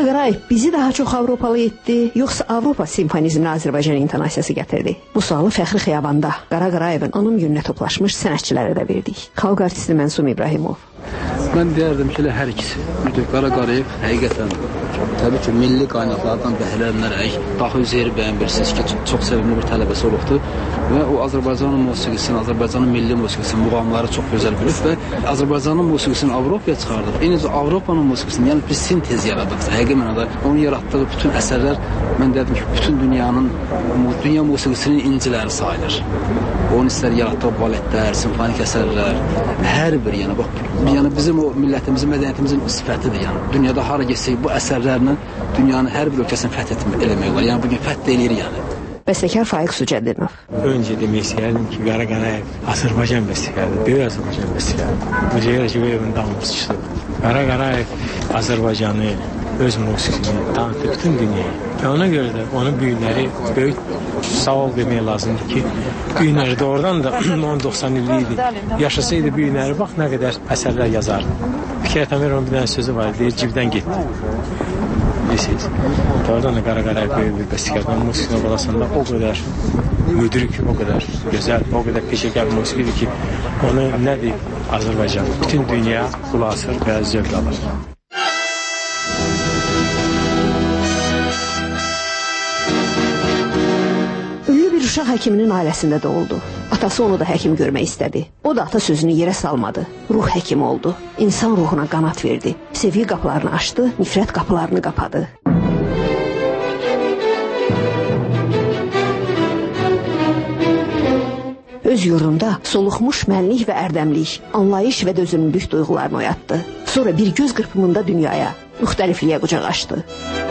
Speaker 23: Qara Qarayev bizi daha çox Avropalı etdi, yoxsa Avropa simfonizmini Azərbaycan intonasiyası gətirdi? Bu sualı Fəxri Xiyabanda Qara Qarayevin anım gününə toplaşmış sənətçilərə də verdik. Xalq artisti Mənsum İbrahimov.
Speaker 21: Mən deyərdim ki, hər ikisi. Qara Qarayev həqiqətən təbii ki, milli qaynaqlardan bəhrələnərək Daxı Üzeyri bəyin bilirsiniz ki, çox sevimli bir tələbəsi olubdur və o Azərbaycanın musiqisini, Azərbaycanın milli musiqisini, muğamları çox gözəl bilib və Azərbaycanın musiqisini Avropaya çıxardıb. Eynicə Avropanın musiqisini, yəni bir sintez yaradıb. Həqiqi mənada onun yaratdığı bütün əsərlər, mən dedim ki, bütün dünya musiqisinin inciləri sayılır. Onun istər yaratdığı baletlər, simfonik əsərlər, hər bir, yəni bizim o millətimizin, mədəniyyətimizin sifətidir. Yəni dünyada hara getsək bu əsərlərlə dünyanın hər bir ölkəsini fəth eləmək olar. Yəni bugün fəth eləyir yəni.
Speaker 23: Bəstəkar Faiq Sucəddinov.
Speaker 11: Öncə demək istəyirdim ki, Qara Qarayev Azərbaycan bəstəkarıdır, böyük Azərbaycan bəstəkarıdır. Bu Ceyhun damızçıdır. Qara Qarayev Azərbaycanı, öz musiqisini tanıtdı bütün dünyaya. Və ona görə də onun büyükləri böyük sağ ol demək lazımdır ki, büyükləri doğrudan da 90 illi idi. Yaşasaydı büyükləri bax nə qədər əsərlər yazardı. Fikret Əmirovun bir dənə sözü var, deyir, cibdən getdi. Bilirsiniz. Doğrudan da Qara Qarayev böyük bir bəstəkardır. Musiqisine balasında o qədər müdrik, o qədər gözəl, o qədər peşəkar musiqidir ki, onu nədir Azərbaycan? Bütün dünya qulaq asır və zövq alır.
Speaker 23: Uşaq həkiminin ailəsində doğuldu. Atası onu da həkim görmək istədi. O da ata sözünü yerə salmadı. Ruh həkimi oldu. İnsan ruhuna qanat verdi. Sevgi qapılarını açdı, nifrət qapılarını qapadı. Öz yurdunda soluxmuş mənlik və ərdəmlik, anlayış və dözümlülük duyğularını oyatdı. Sonra bir göz qırpımında dünyaya, müxtəlifliyə qucaq açdı.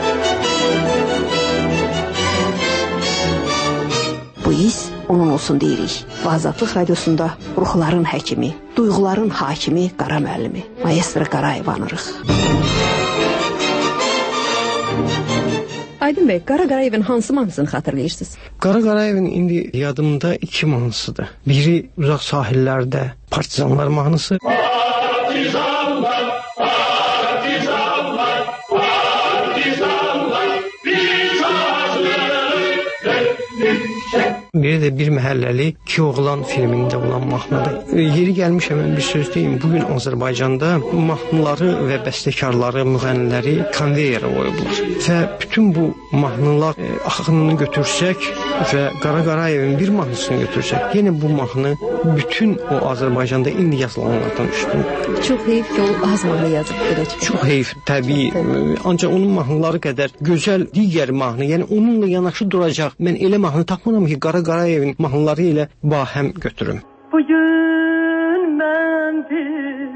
Speaker 23: Bu iz onun olsun deyirik. Və Azadlıq Radiosunda ruhların həkimi, duyğuların hakimi Qara müəllimi, Maestro Qarayev anırıq. Aydın bəy, Qara Qarayevin hansı mahnısını xatırlayırsınız?
Speaker 11: Qara Qarayevin indi yadımda 2 mahnısıdır. Biri Uzaq Sahillərdə Partizanlar mahnısı. Partizanlar, partizanlar, partizanlar, biri də Bir məhəlləli 2 oğlan filmində olan mahnıdır. Yeri gəlmişəm, mən bir söz deyim. Bugün Azərbaycanda mahnıları və bəstəkarları, müğənniləri konveyerə qoyublar. Və bütün bu mahnılar axınını götürsək və Qara Qarayevin bir mahnısını götürsək, yenə bu mahnı bütün o Azərbaycanda indi yazılanlardan üstündür.
Speaker 23: Çox heyf ki, o az mahnı yazıb.
Speaker 11: Çox heyf, təbii. Ancaq onun mahnıları qədər gözəl digər mahnı, yəni onunla yanaşı duracaq. Mən elə mahnı tapmıram ki, Qara Qarayevin mahnıları ilə bahəm götürüm.
Speaker 4: Bugün məndir.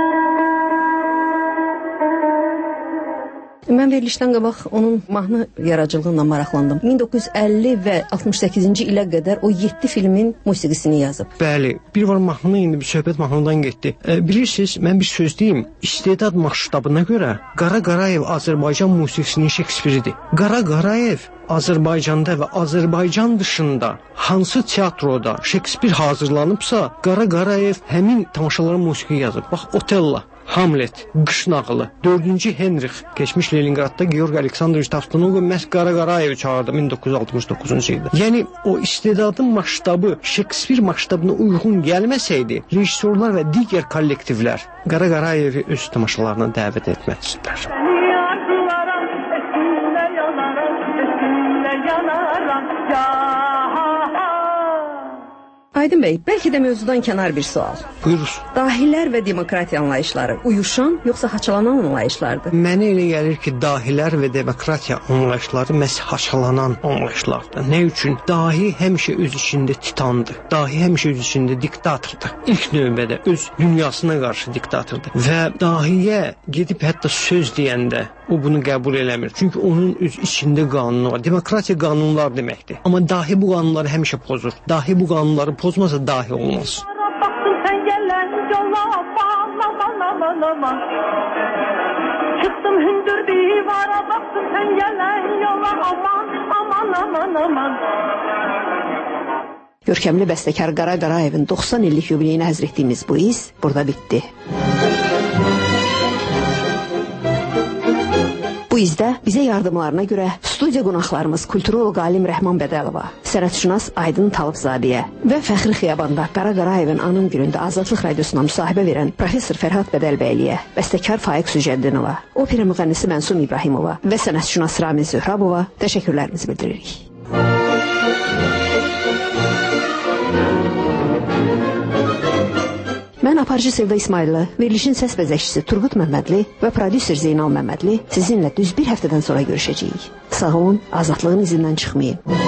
Speaker 23: Mən verilişdən qabaq onun mahnı yaradıcılığına maraqlandım. 1950 və 68-ci ilə qədər o 7 filmin musiqisini yazıb.
Speaker 11: Bəli, bir var mahnı, indi bir söhbət mahnıdan getdi. Bilirsiniz, mən bir söz deyim. İstedad maştabına görə Qara Qarayev Azərbaycan musiqisinin Şekspiridir. Qara Qarayev Azərbaycanda və Azərbaycan dışında hansı teatroda Şekspir hazırlanıbsa, Qara Qarayev həmin tamaşalara musiqi yazıb. Bax, Otello, Hamlet, Qış nağılı, 4-cü Henrix, keçmiş Leningradda Georg Aleksandroviç Tavstanov məhz Qara Qarayevi çağırdı 1969-cu ildə. Yəni o istedadın maştabı Şekspir maştabına uyğun gəlməsəydi, rejissorlar və digər kollektivlər Qara Qarayevi öz tamaşalarına dəvət etməlidirlər.
Speaker 23: Aydın bəy, bəlkə də mövzudan kənar bir sual.
Speaker 11: Buyuruz.
Speaker 23: Dahilər və demokratiya anlayışları uyuşan, yoxsa haçalanan anlayışlardır?
Speaker 11: Mənə elə gəlir ki, dahilər və demokratiya anlayışları məhz haçalanan anlayışlardır. Nə üçün? Dahi həmişə öz içində titandır. Dahi həmişə öz içində diktatordur. İlk növbədə öz dünyasına qarşı diktatordur. Və dahiyə gedib hətta söz deyəndə o bunu qəbul eləmir. Çünki onun öz içində qanunu var. Demokratiya qanunlar deməkdir. Amma dahi bu qanunları həmişə pozur. Dahi bu qanunları pozmasa dahi olmaz.
Speaker 4: Çıktım hündür divara, baktım sen gelen yola, aman aman aman aman.
Speaker 23: Görkəmli bəstəkar Qara Qarayevin 90 illik yubileyinə həzr etdiyimiz bu iz burada bitdi. Bu izdə bizə yardımlarına görə studiya qonaqlarımız kulturoloq Alim Rəhman Bədəlova, sənətşünas Aydın Talıbzadəyə və Fəxri Xiyabanda Qara Qarayevin anım günündə Azadlıq radiosuna müsahibə verən professor Fərhad Bədəlbəyliyə, bəstəkar Faiq Sücəddinova, opera müğənnisi Mənsum İbrahimova və sənətşünas Ramin Zöhrabova təşəkkürlərimizi bildiririk. Mən aparıcı Sevda İsmaillı, verilişin səs bəzəkçisi Turqut Məmmədli və prodüser Zeynal Məmmədli sizinlə düz bir həftədən sonra görüşəcəyik. Sağ olun, azadlığın izindən çıxmayın.